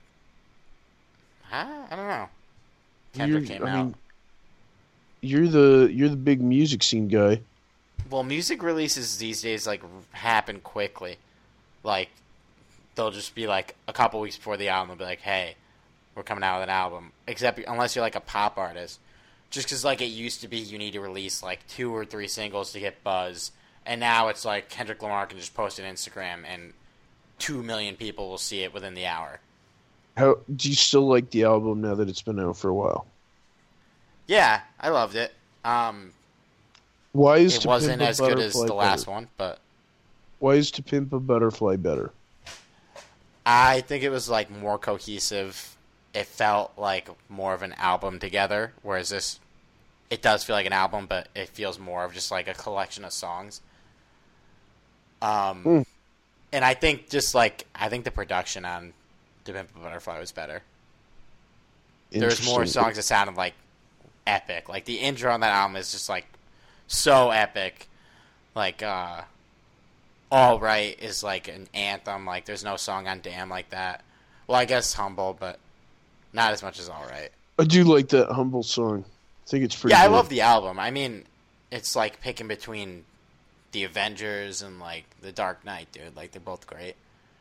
I I don't know. Kendrick You're- came I out. mean, you're the you're the big music scene guy. Well, music releases these days like happen quickly. Like they'll just be like a couple weeks before the album, they'll be like, "Hey, we're coming out with an album." Except unless you're like a pop artist, just because like it used to be, you need to release like two or three singles to get buzz, and now it's like Kendrick Lamar can just post an Instagram and two million people will see it within the hour. How do you still like the album now that it's been out for a while? Yeah, I loved it. Um, Why is it To wasn't Pimp a as good as Butterfly the last better? one, but Why is To Pimp a Butterfly better? I think it was like more cohesive. It felt like more of an album together, whereas this, it does feel like an album, but it feels more of just like a collection of songs. Um, Hmm. and I think just like I think the production on To Pimp a Butterfly was better. There's more Interesting. songs that sounded like epic. Like the intro on that album is just like so epic. Like uh, All Right is like an anthem. Like there's no song on Damn like that. Well, I guess Humble, but not as much as All Right. I do like that Humble song. I think it's pretty. Yeah, I good. love the album. I mean, it's like picking between the Avengers and like the Dark Knight, dude. Like they're both great.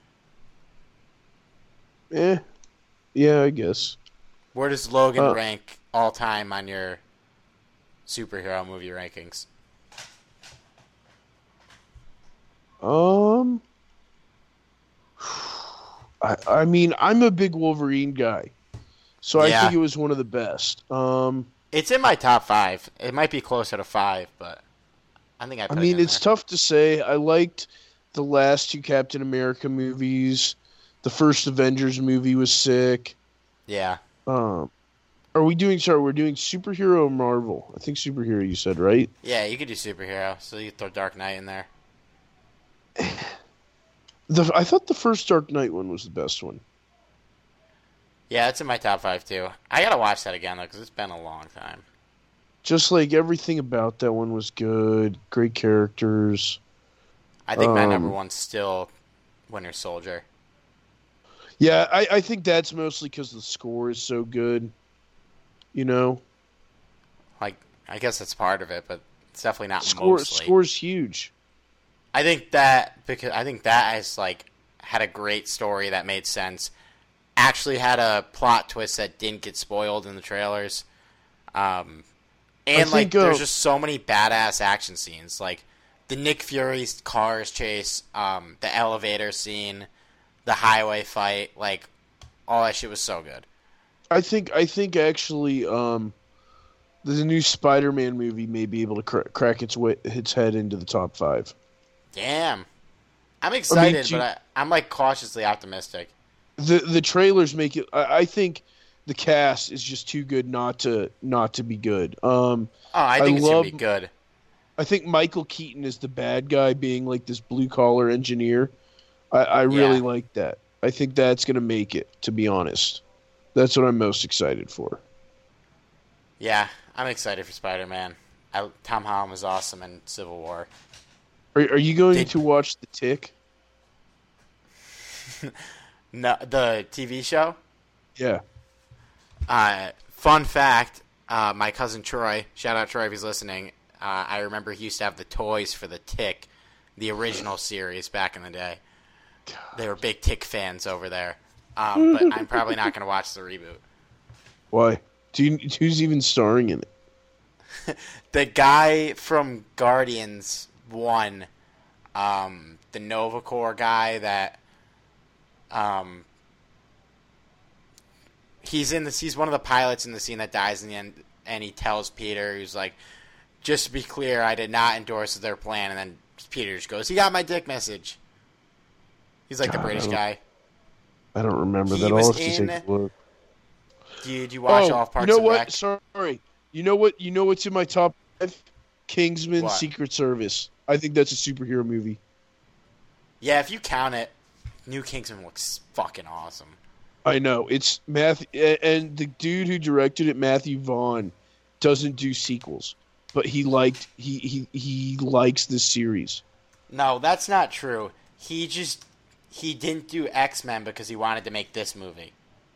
Eh, yeah, I guess. Where does Logan Uh, rank all time on your superhero movie rankings? Um, I I mean I'm a big Wolverine guy, so I Yeah. think it was one of the best. Um, It's in my top five. It might be closer to five, but I think I. I Put it mean in it's there. tough to say. I liked the last two Captain America movies. The first Avengers movie was sick. Yeah, Um, are we doing? Sorry, we're doing superhero or Marvel? I think superhero. You said right. yeah. You could do superhero, so you throw Dark Knight in there. The I thought the first Dark Knight one was the best one. Yeah, it's in my top five too. I gotta watch that again though, because it's been a long time. Just like everything about that one was good. Great characters. I think my Um, number one's still Winter Soldier. Yeah, I, I think that's mostly because the score is so good. You know, Like, I guess that's part of it, but it's definitely not score mostly. score's huge. I think that because I think that has like had a great story that made sense. Actually, had a plot twist that didn't get spoiled in the trailers. Um, And, I like, think, uh, there's just so many badass action scenes. Like, the Nick Fury's cars chase, um, the elevator scene, the highway fight. Like, all that shit was so good. I think I think actually um, the new Spider-Man movie may be able to cr- crack its way, its head into the top five. Damn. I'm excited, I mean, but I, I'm, like, cautiously optimistic. The the trailers make it. I, I think the cast is just too good not to not to be good. Um, Oh, I think I it's love, going to be good. I think Michael Keaton is the bad guy, being like this blue collar engineer. I, I really Yeah. like that. I think that's going to make it. To be honest, that's what I'm most excited for. Yeah, I'm excited for Spider-Man. I, Tom Holland was awesome in Civil War. Are, are you going Did- to watch The Tick? No, the T V show? Yeah. Uh, fun fact, uh, my cousin Troy, shout out Troy if he's listening, uh, I remember he used to have the toys for the Tick, the original series back in the day. They were big Tick fans over there. Um, but I'm probably not going to watch the reboot. Why? Do you, who's even starring in it? The guy from Guardians one, um, the Nova Corps guy that, um, he's in this. He's one of the pilots in the scene that dies in the end, and he tells Peter, he's like, "Just to be clear, I did not endorse their plan." And then Peter just goes, "He got my dick message." He's like God, the British I don't- guy. I don't remember He that. I'll was have to in- take a look. Did you watch oh, all of Parks you know and what? Rec? Sorry. You know what? You know what's in my top five? Kingsman: What? Secret Service. I think that's a superhero movie. Yeah, if you count it, New Kingsman looks fucking awesome. I know it's Matthew, and the dude who directed it, Matthew Vaughn, doesn't do sequels, but he liked he he he likes this series. No, that's not true. He just he didn't do X-Men because he wanted to make this movie.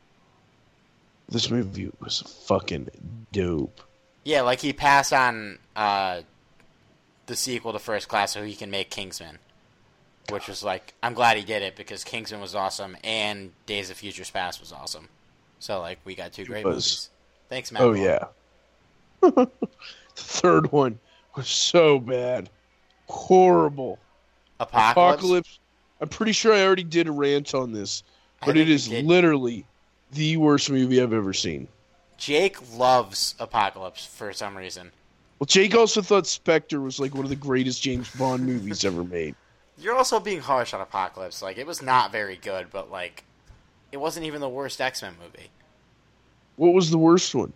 This movie was fucking dope. Yeah, like he passed on uh, the sequel to First Class so he can make Kingsman, which was like, I'm glad he did it because Kingsman was awesome and Days of Future Past was awesome. So like we got two great was. movies. Thanks, Matt. Oh Vaughn. yeah. The third one was so bad, horrible. Apocalypse. Apocalypse. I'm pretty sure I already did a rant on this, I but think it you is did. literally the worst movie I've ever seen. Jake loves Apocalypse for some reason. Well, Jake also thought Spectre was like one of the greatest James Bond movies ever made. You're also being harsh on Apocalypse. Like it was not very good, but like it wasn't even the worst X-Men movie. What was the worst one?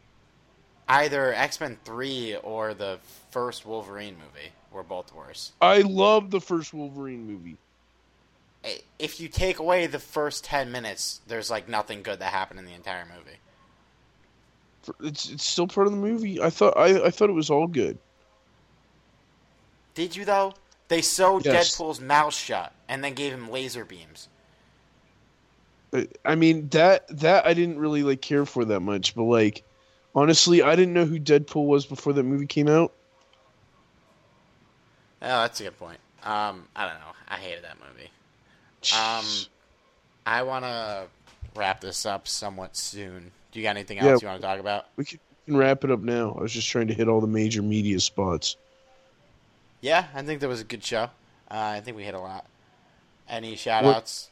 Either X-Men three or the first Wolverine movie were both worse. I love the first Wolverine movie. I- If you take away the first ten minutes, there's like nothing good that happened in the entire movie. It's it's still part of the movie. I thought I, I thought it was all good. Did you though? They sewed Yes. Deadpool's mouth shut and then gave him laser beams. I- I mean that that I didn't really like care for that much, but like honestly, I didn't know who Deadpool was before that movie came out. Oh, that's a good point. Um, I don't know. I hated that movie. Um, I want to wrap this up somewhat soon. Do you got anything Yeah. else you want to talk about? We can, we can wrap it up now. I was just trying to hit all the major media spots. Yeah, I think that was a good show. Uh, I think we hit a lot. Any shout-outs?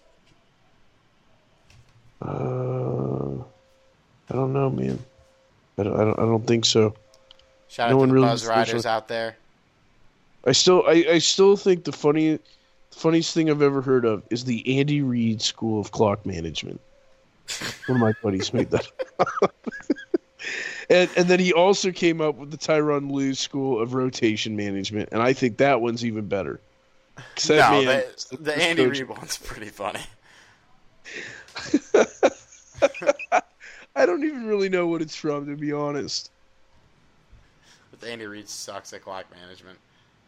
Uh, I don't know, man. I don't, I don't, I don't think so. Shout no out one to the really Buzz knows Riders what- out there. I still, I, I still think the funny, the funniest thing I've ever heard of is the Andy Reid School of Clock Management. One of my buddies made that up. and and then he also came up with the Tyronn Lue School of Rotation Management, and I think that one's even better. 'Cause that No, man the, is the worst Andy coach- Reid one's pretty funny. I don't even really know what it's from, to be honest. But Andy Reid sucks at clock management.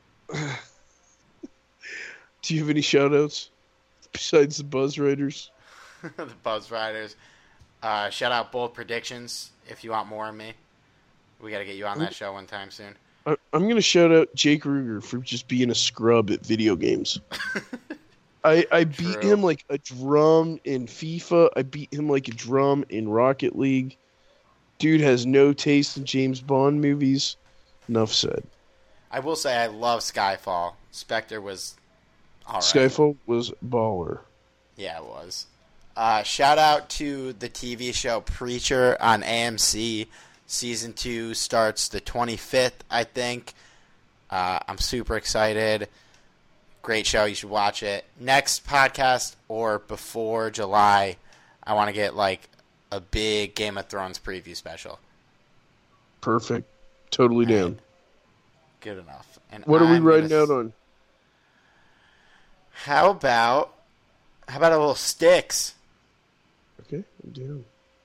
Do you have any shout-outs besides the Buzz Riders? The Buzz Riders. Uh, shout out Bold Predictions if you want more of me. We got to get you on that show one time soon. I, I'm going to shout out Jake Ruger for just being a scrub at video games. I, I beat True. him like a drum in FIFA. I beat him like a drum in Rocket League. Dude has no taste in James Bond movies. Enough said. I will say I love Skyfall. Spectre was all right. Skyfall was baller. Yeah, it was. Uh, shout out to the T V show Preacher on A M C. Season two starts the twenty-fifth, I think. Uh, I'm super excited. Great show. You should watch it. Next podcast or before July, I want to get like a big Game of Thrones preview special. Perfect. Totally All down. right. Good enough. And What are we I'm riding gonna... out on? How about how about a little Sticks? Okay, I'm down.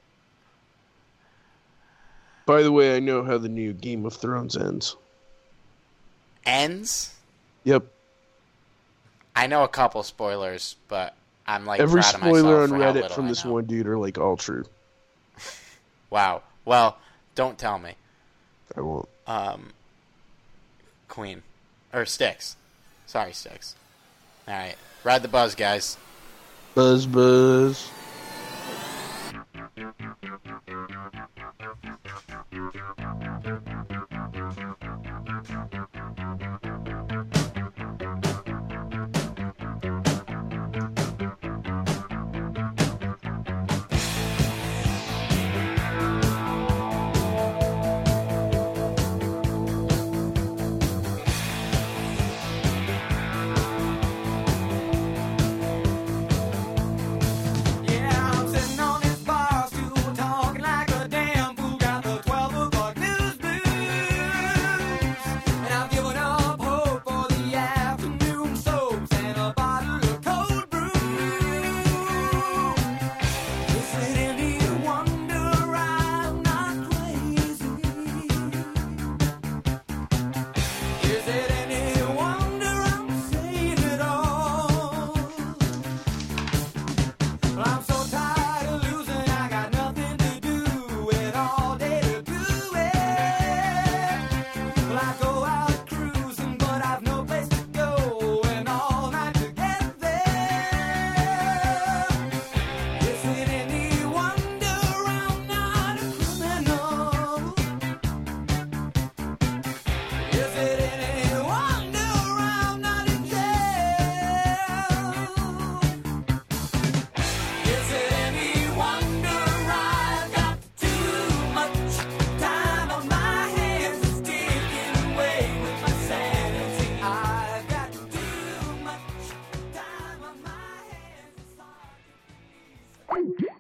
By the way, I know how the new Game of Thrones ends. Ends? Yep. I know a couple spoilers, but I'm like Every proud of spoiler myself on for how Reddit little from I this know. one dude are like all true. Wow. Well, don't tell me. I won't. Um, Queen. Or Sticks. Sorry, Sticks. Alright. Ride the buzz, guys. Buzz, buzz. Yeah, I'm sitting on this bar stool talking like a damn fool. Got the twelve o'clock news blues, and I've given up hope for the afternoon soaps and a bottle of cold brew. Is it any wonder I'm not crazy? Is it any wonder I'm saying it all? Well, I'm so tired of losing, I got nothing to do and all day to do it. Well, I go out cruising, but I've no place to go and all night to get there. Is it any wonder I'm not a criminal? Is it any wonder I'm not in jail? Is it any wonder I've got too much time on my hands? It's taking away with my sanity. I've got too much time on my hands. It's hard to